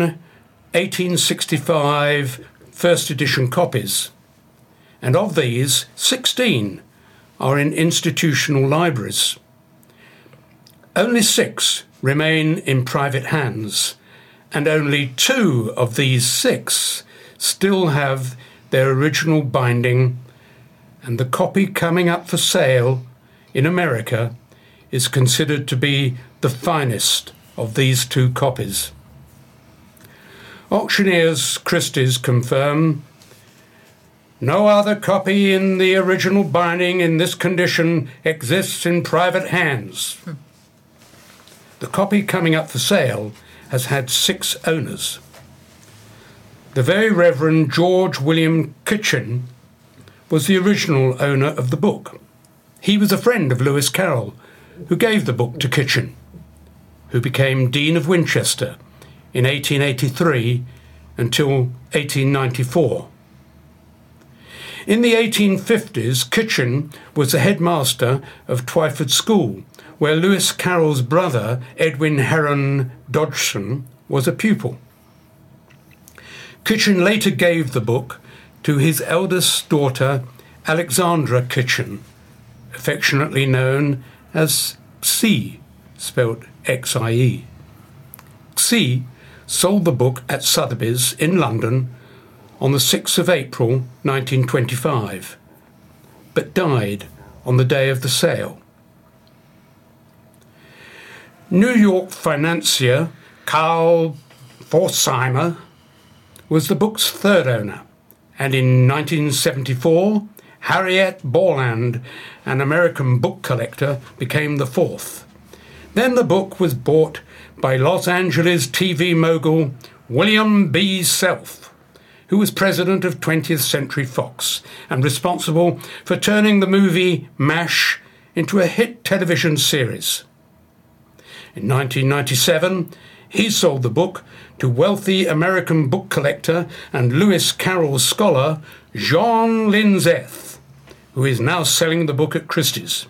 1865 first edition copies, and of these, 16 are in institutional libraries. Only 6 remain in private hands, and only 2 of these 6 still have their original binding, and the copy coming up for sale in America is considered to be the finest of these 2 copies. Auctioneers Christie's confirm no other copy in the original binding in this condition exists in private hands. The copy coming up for sale has had 6 owners. The Very Reverend George William Kitchen was the original owner of the book. He was a friend of Lewis Carroll, who gave the book to Kitchen, who became Dean of Winchester in 1883 until 1894. In the 1850s, Kitchen was the headmaster of Twyford School, where Lewis Carroll's brother, Edwin Heron Dodgson, was a pupil. Kitchen later gave the book to his eldest daughter, Alexandra Kitchen, affectionately known as C, spelt Xie. C sold the book at Sotheby's in London on the 6th of April 1925, but died on the day of the sale. New York financier Carl Forsheimer was the book's 3rd owner, and in 1974, Harriet Borland, an American book collector, became the 4th. Then the book was bought by Los Angeles TV mogul William B. Self, who was president of 20th Century Fox and responsible for turning the movie MASH into a hit television series. In 1997, he sold the book to wealthy American book collector and Lewis Carroll scholar Jean Linzeth, who is now selling the book at Christie's.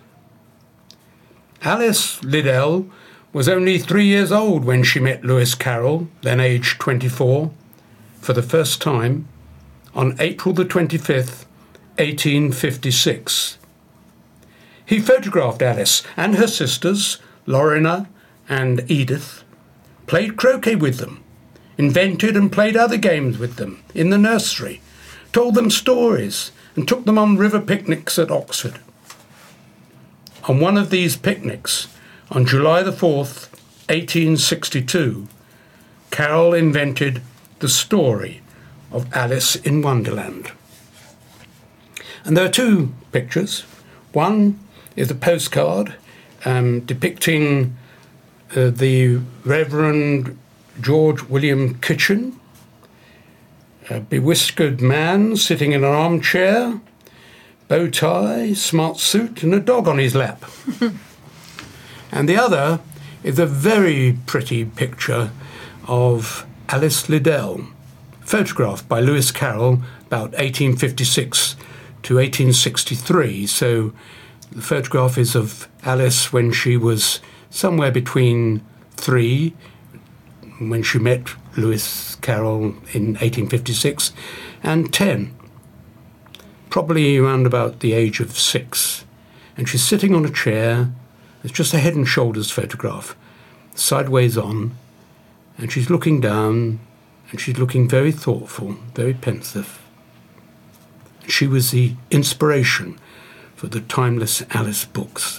Alice Liddell was only 3 years old when she met Lewis Carroll, then aged 24, for the first time on April the 25th, 1856. He photographed Alice and her sisters, Lorna and Edith, played croquet with them, invented and played other games with them in the nursery, told them stories and took them on river picnics at Oxford. On one of these picnics, on July the 4th, 1862, Carroll invented the story of Alice in Wonderland. And there are two pictures. One is a postcard depicting the Reverend George William Kitchen, a bewhiskered man sitting in an armchair, bow tie, smart suit, and a dog on his lap. And the other is a very pretty picture of Alice Liddell, photographed by Lewis Carroll about 1856 to 1863. So the photograph is of Alice when she was somewhere between 3, when she met Lewis Carroll in 1856, and 10, probably around about the age of 6. And she's sitting on a chair. It's just a head and shoulders photograph, sideways on, and she's looking down, and she's looking very thoughtful, very pensive. She was the inspiration for the timeless Alice books.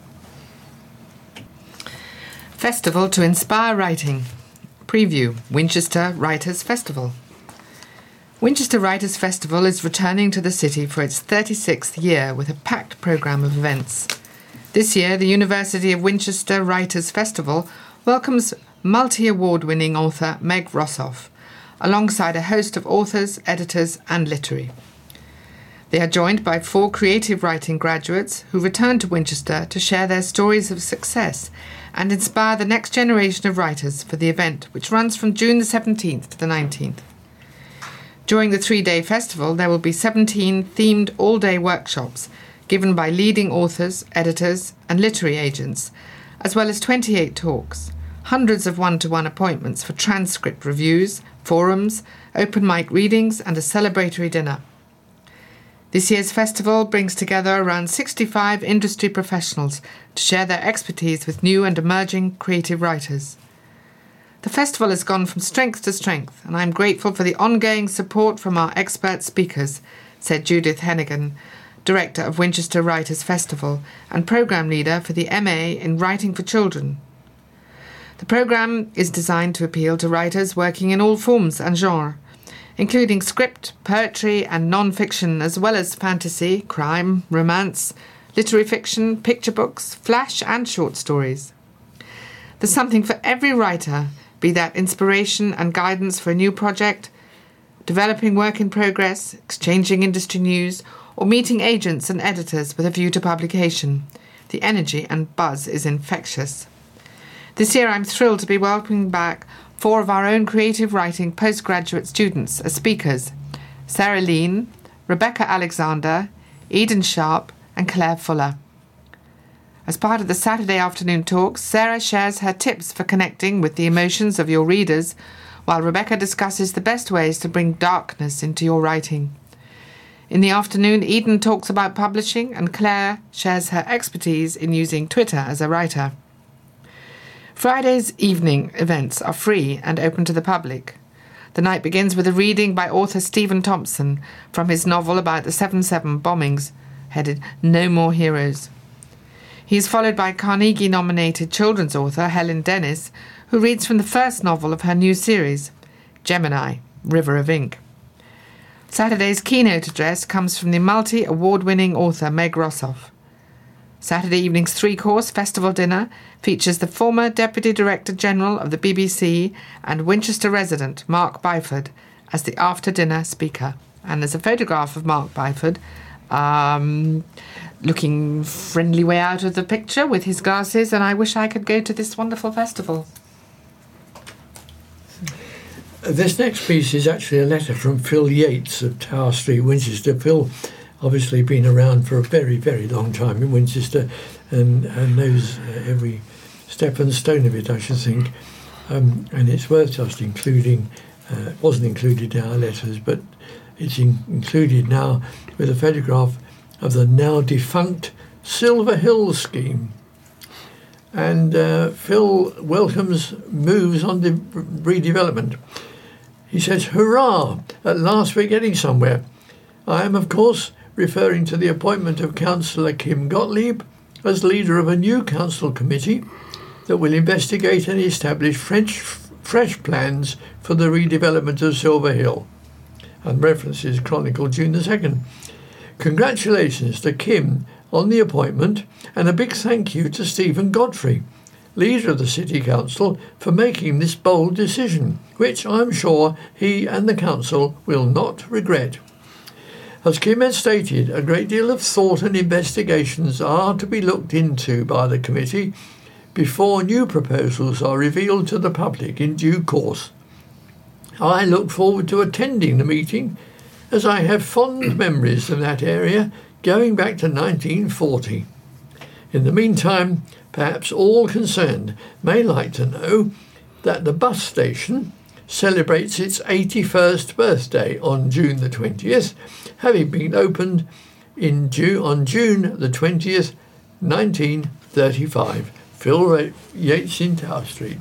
Festival to inspire writing. Preview, Winchester Writers' Festival. Winchester Writers' Festival is returning to the city for its 36th year with a packed programme of events. This year, the University of Winchester Writers' Festival welcomes multi-award-winning author Meg Rossoff, alongside a host of authors, editors and literary. They are joined by 4 creative writing graduates who return to Winchester to share their stories of success and inspire the next generation of writers for the event, which runs from June the 17th to the 19th. During the 3-day festival, there will be 17 themed all-day workshops given by leading authors, editors and literary agents, as well as 28 talks, hundreds of one-to-one appointments for transcript reviews, forums, open mic readings and a celebratory dinner. This year's festival brings together around 65 industry professionals to share their expertise with new and emerging creative writers. The festival has gone from strength to strength, and I'm grateful for the ongoing support from our expert speakers, said Judith Hennigan, Director of Winchester Writers' Festival and Programme Leader for the MA in Writing for Children. The programme is designed to appeal to writers working in all forms and genres, including script, poetry and non-fiction, as well as fantasy, crime, romance, literary fiction, picture books, flash and short stories. There's something for every writer, be that inspiration and guidance for a new project, developing work in progress, exchanging industry news, or meeting agents and editors with a view to publication. The energy and buzz is infectious. This year I'm thrilled to be welcoming back 4 of our own creative writing postgraduate students as speakers: Sarah Lean, Rebecca Alexander, Eden Sharp and Claire Fuller. As part of the Saturday afternoon talks, Sarah shares her tips for connecting with the emotions of your readers, while Rebecca discusses the best ways to bring darkness into your writing. In the afternoon, Eden talks about publishing and Claire shares her expertise in using Twitter as a writer. Friday's evening events are free and open to the public. The night begins with a reading by author Stephen Thompson from his novel about the 7/7 bombings, headed No More Heroes. He is followed by Carnegie-nominated children's author Helen Dennis, who reads from the first novel of her new series, Gemini, River of Ink. Saturday's keynote address comes from the multi-award-winning author Meg Rossoff. Saturday evening's 3-course festival dinner features the former Deputy Director General of the BBC and Winchester resident Mark Byford as the after-dinner speaker. And there's a photograph of Mark Byford looking friendly way out of the picture with his glasses, and I wish I could go to this wonderful festival. This next piece is actually a letter from Phil Yates of Tower Street, Winchester. Phil obviously been around for a very, very long time in Winchester and knows every step and stone of it, I should think. And it's worth just including, it wasn't included in our letters, but It's included now with a photograph of the now defunct Silver Hill scheme. And Phil welcomes moves on the redevelopment. He says, "Hurrah, at last we're getting somewhere." I am, of course, referring to the appointment of Councillor Kim Gottlieb as leader of a new council committee that will investigate and establish fresh plans for the redevelopment of Silver Hill. And references Chronicle June the 2nd. Congratulations to Kim on the appointment, and a big thank you to Stephen Godfrey, leader of the City Council, for making this bold decision, which I'm sure he and the Council will not regret. As Kim has stated, a great deal of thought and investigations are to be looked into by the committee before new proposals are revealed to the public in due course. I look forward to attending the meeting, as I have fond memories of that area going back to 1940. In the meantime, perhaps all concerned may like to know that the bus station celebrates its 81st birthday on June the 20th, having been opened on June the 20th, 1935. Phil Yates in Tower Street.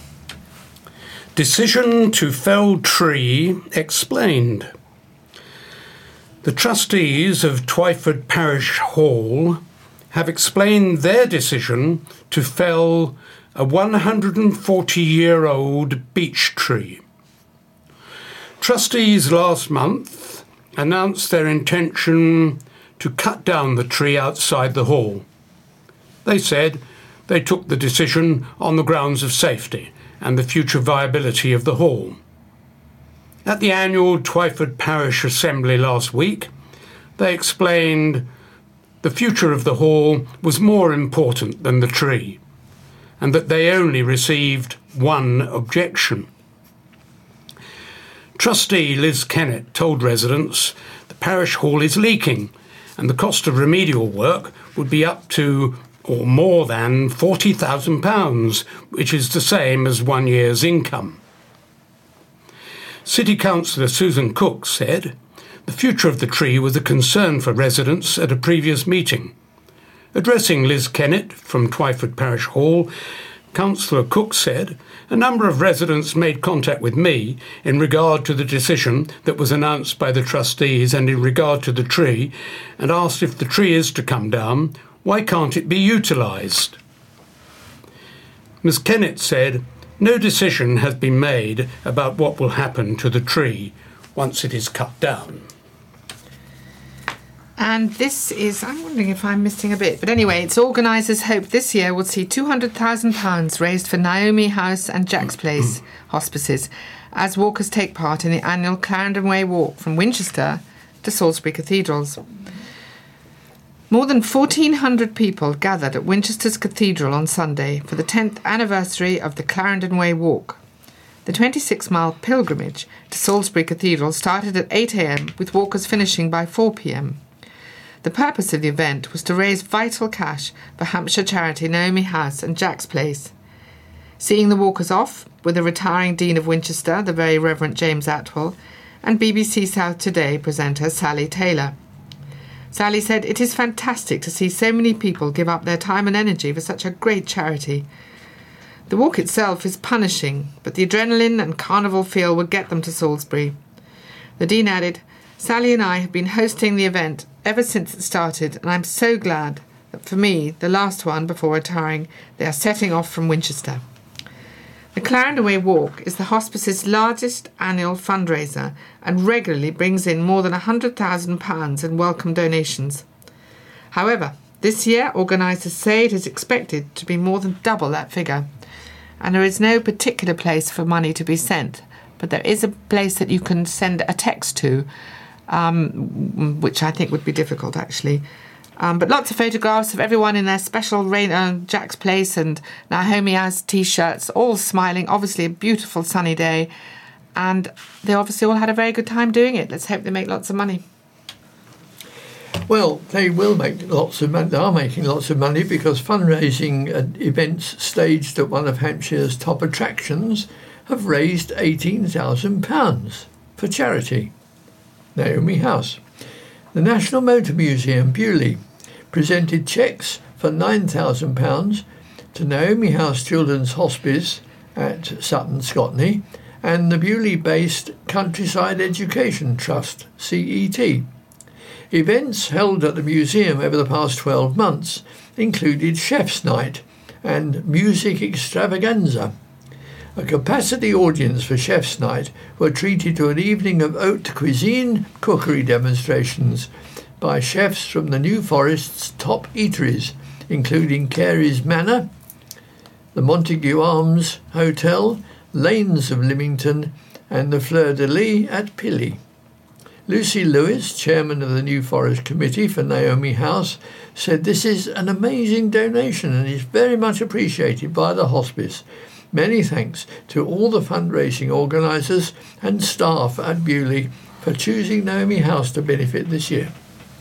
Decision to fell tree explained. The trustees of Twyford Parish Hall have explained their decision to fell a 140-year-old beech tree. Trustees last month announced their intention to cut down the tree outside the hall. They said they took the decision on the grounds of safety and the future viability of the hall. At the annual Twyford Parish Assembly last week, they explained the future of the hall was more important than the tree, and that they only received one objection. Trustee Liz Kennett told residents the parish hall is leaking and the cost of remedial work would be up to or more than £40,000, which is the same as 1 year's income. City Councillor Susan Cook said the future of the tree was a concern for residents at a previous meeting. Addressing Liz Kennett from Twyford Parish Hall, Councillor Cook said a number of residents made contact with me in regard to the decision that was announced by the trustees and in regard to the tree, and asked if the tree is to come down, why can't it be utilised? Ms Kennett said no decision has been made about what will happen to the tree once it is cut down. And this is, I'm wondering if I'm missing a bit, but anyway, its organisers hope this year will see £200,000 raised for Naomi House and Jack's Place hospices as walkers take part in the annual Clarendon Way walk from Winchester to Salisbury Cathedrals. More than 1,400 people gathered at Winchester's Cathedral on Sunday for the 10th anniversary of the Clarendon Way walk. The 26-mile pilgrimage to Salisbury Cathedral started at 8 a.m, with walkers finishing by 4 p.m. The purpose of the event was to raise vital cash for Hampshire charity Naomi House and Jack's Place. Seeing the walkers off were the retiring Dean of Winchester, the Very Reverend James Atwell, and BBC South Today presenter Sally Taylor. Sally said, "It is fantastic to see so many people give up their time and energy for such a great charity. The walk itself is punishing, but the adrenaline and carnival feel will get them to Salisbury." The Dean added, "Sally and I have been hosting the event ever since it started, and I'm so glad that for me, the last one before retiring, they are setting off from Winchester." The Clarendon Way Walk is the hospice's largest annual fundraiser and regularly brings in more than £100,000 in welcome donations. However, this year organisers say it is expected to be more than double that figure, and there is no particular place for money to be sent, but there is a place that you can send a text to, which I think would be difficult actually. But lots of photographs of everyone in their special Jack's Place and Naomi House T-shirts, all smiling. Obviously a beautiful sunny day, and they obviously all had a very good time doing it. Let's hope they make lots of money. Well, they will make lots of money. They are making lots of money because fundraising events staged at one of Hampshire's top attractions have raised £18,000 for charity. Naomi House. The National Motor Museum, Beaulieu, presented cheques for £9,000 to Naomi House Children's Hospice at Sutton, Scotney, and the Beaulieu-based Countryside Education Trust, CET. Events held at the museum over the past 12 months included Chef's Night and Music Extravaganza. A capacity audience for Chef's Night were treated to an evening of haute cuisine cookery demonstrations by chefs from the New Forest's top eateries, including Carey's Manor, the Montague Arms Hotel, Lanes of Lymington, and the Fleur de Lis at Pilly. Lucy Lewis, chairman of the New Forest Committee for Naomi House, said this is an amazing donation and is very much appreciated by the hospice. Many thanks to all the fundraising organisers and staff at Beaulieu for choosing Naomi House to benefit this year.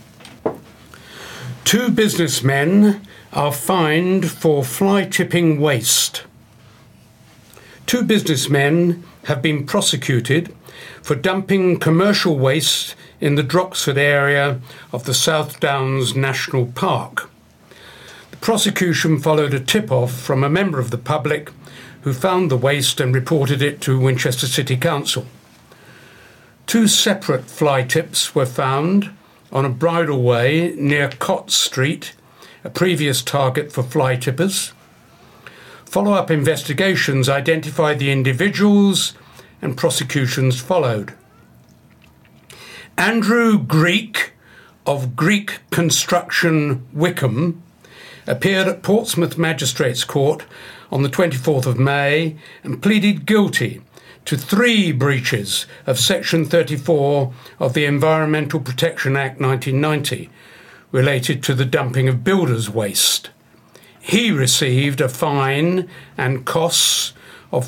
2 businessmen are fined for fly tipping waste. 2 businessmen have been prosecuted for dumping commercial waste in the Droxford area of the South Downs National Park. The prosecution followed a tip-off from a member of the public who found the waste and reported it to Winchester City Council. 2 separate fly tips were found on a bridleway near Cott Street, a previous target for fly tippers. Follow-up investigations identified the individuals and prosecutions followed. Andrew Greek of Greek Construction, Wickham, appeared at Portsmouth Magistrates Court on the 24th of May and pleaded guilty to 3 breaches of Section 34 of the Environmental Protection Act 1990 related to the dumping of builders' waste. He received a fine and costs of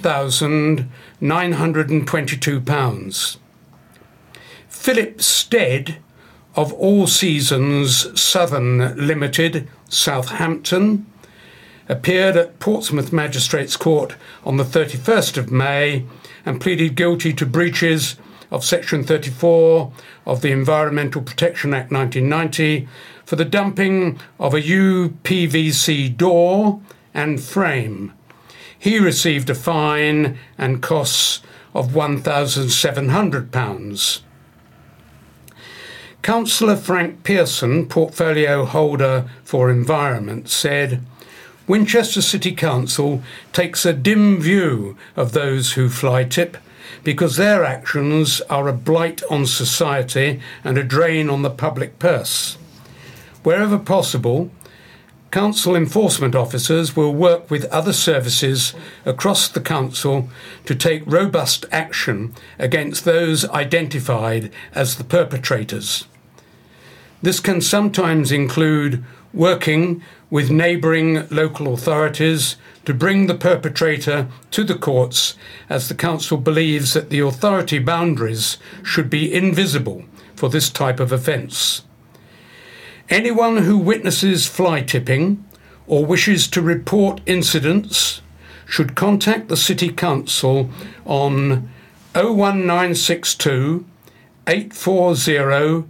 £3,922. Philip Stead of All Seasons Southern Limited, Southampton, appeared at Portsmouth Magistrates Court on the 31st of May and pleaded guilty to breaches of Section 34 of the Environmental Protection Act 1990 for the dumping of a UPVC door and frame. He received a fine and costs of £1,700. Councillor Frank Pearson, portfolio holder for Environment, said, Winchester City Council takes a dim view of those who fly tip because their actions are a blight on society and a drain on the public purse. Wherever possible, council enforcement officers will work with other services across the council to take robust action against those identified as the perpetrators. This can sometimes include working with neighbouring local authorities to bring the perpetrator to the courts, as the council believes that the authority boundaries should be invisible for this type of offence. Anyone who witnesses fly tipping or wishes to report incidents should contact the City Council on 01962 840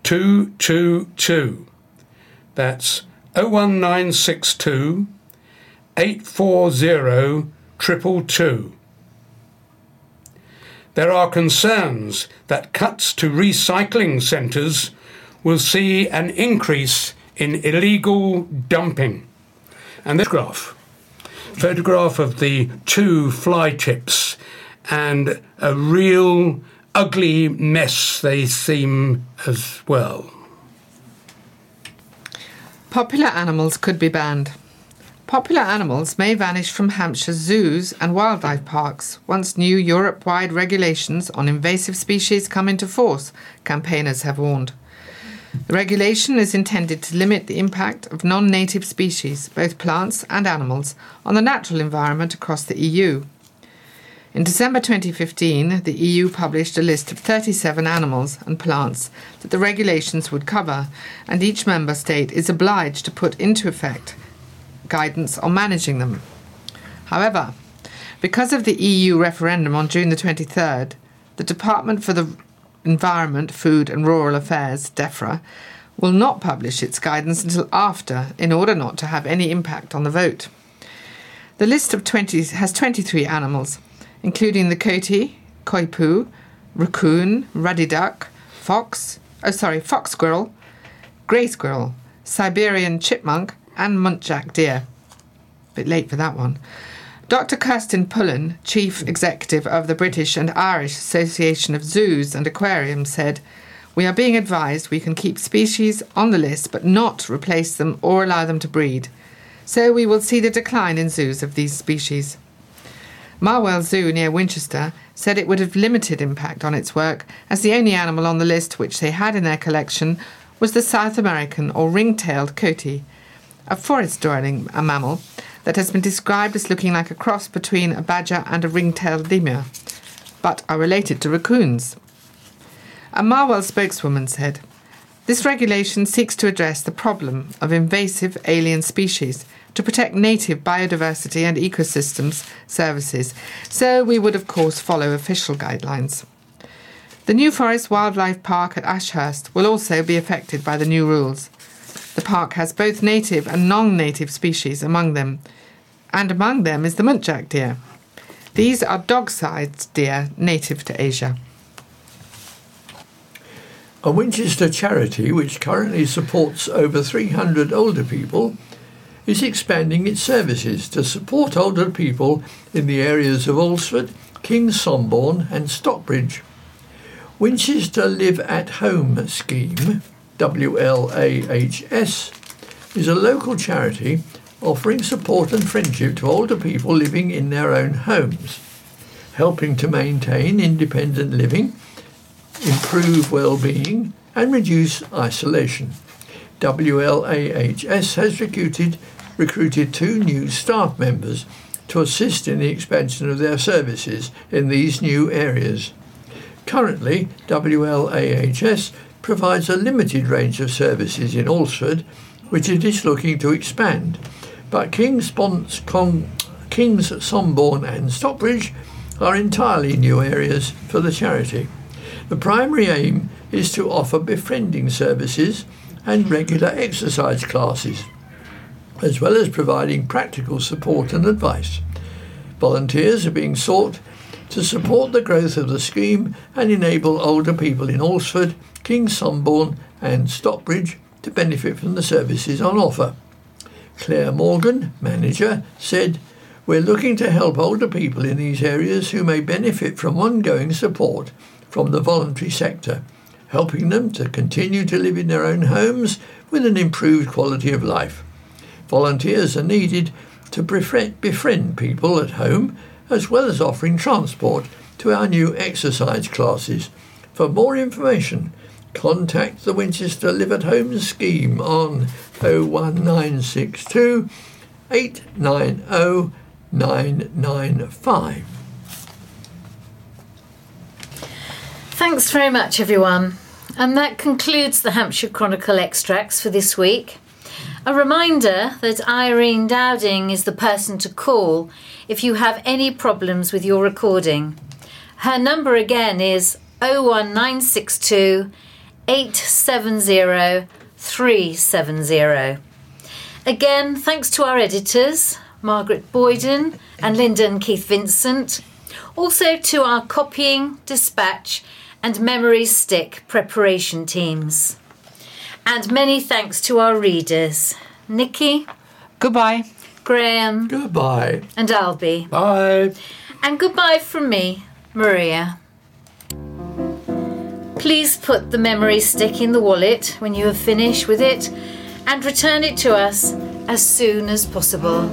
222. That's 01962 840 222. There are concerns that cuts to recycling centres will see an increase in illegal dumping. And this photograph of the 2 fly tips, and a real ugly mess they seem as well. Popular animals could be banned. Popular animals may vanish from Hampshire's zoos and wildlife parks once new Europe-wide regulations on invasive species come into force, campaigners have warned. The regulation is intended to limit the impact of non-native species, both plants and animals, on the natural environment across the EU. In December 2015, the EU published a list of 37 animals and plants that the regulations would cover, and each member state is obliged to put into effect guidance on managing them. However, because of the EU referendum on June the 23rd, the Department for the Environment, Food and Rural Affairs, DEFRA, will not publish its guidance until after, in order not to have any impact on the vote. The list of 20 has 23 animals, including the coati, coipu, raccoon, ruddy duck, fox squirrel, grey squirrel, Siberian chipmunk and muntjac deer. Bit late for that one. Dr. Kirsten Pullen, Chief Executive of the British and Irish Association of Zoos and Aquariums, said, "We are being advised we can keep species on the list but not replace them or allow them to breed. So we will see the decline in zoos of these species." Marwell Zoo near Winchester said it would have limited impact on its work, as the only animal on the list which they had in their collection was the South American or ring-tailed coati, a forest-dwelling mammal that has been described as looking like a cross between a badger and a ring-tailed lemur, but are related to raccoons. A Marwell spokeswoman said, "This regulation seeks to address the problem of invasive alien species to protect native biodiversity and ecosystems services, so we would of course follow official guidelines." The New Forest Wildlife Park at Ashurst will also be affected by the new rules. The park has both native and non-native species among them, and among them is the muntjac deer. These are dog-sized deer native to Asia. A Winchester charity, which currently supports over 300 older people, is expanding its services to support older people in the areas of Alresford, Kingsomborne and Stockbridge. Winchester Live at Home Scheme, WLAHS, is a local charity offering support and friendship to older people living in their own homes, helping to maintain independent living, improve well-being and reduce isolation. WLAHS has recruited 2 new staff members to assist in the expansion of their services in these new areas. Currently, WLAHS provides a limited range of services in Alresford, which it is looking to expand, but Kingsomborne and Stockbridge are entirely new areas for the charity. The primary aim is to offer befriending services and regular exercise classes, as well as providing practical support and advice. Volunteers are being sought to support the growth of the scheme and enable older people in Alresford, Kingsomborne and Stockbridge to benefit from the services on offer. Claire Morgan, manager, said, "We're looking to help older people in these areas who may benefit from ongoing support from the voluntary sector, helping them to continue to live in their own homes with an improved quality of life. Volunteers are needed to befriend people at home, as well as offering transport to our new exercise classes. For more information, contact the Winchester Live at Home scheme on 01962 890 995. Thanks very much, everyone. And that concludes the Hampshire Chronicle extracts for this week. A reminder that Irene Dowding is the person to call if you have any problems with your recording. Her number again is 01962 870 370. Again, thanks to our editors, Margaret Boyden and Lyndon Keith Vincent. Also to our copying, dispatch and memory stick preparation teams. And many thanks to our readers, Nikki. Goodbye. Graham. Goodbye. And Albie. Bye. And goodbye from me, Maria. Please put the memory stick in the wallet when you have finished with it and return it to us as soon as possible.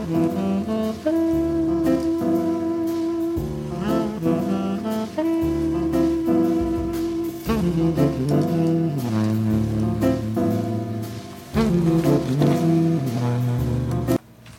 Mm-hmm.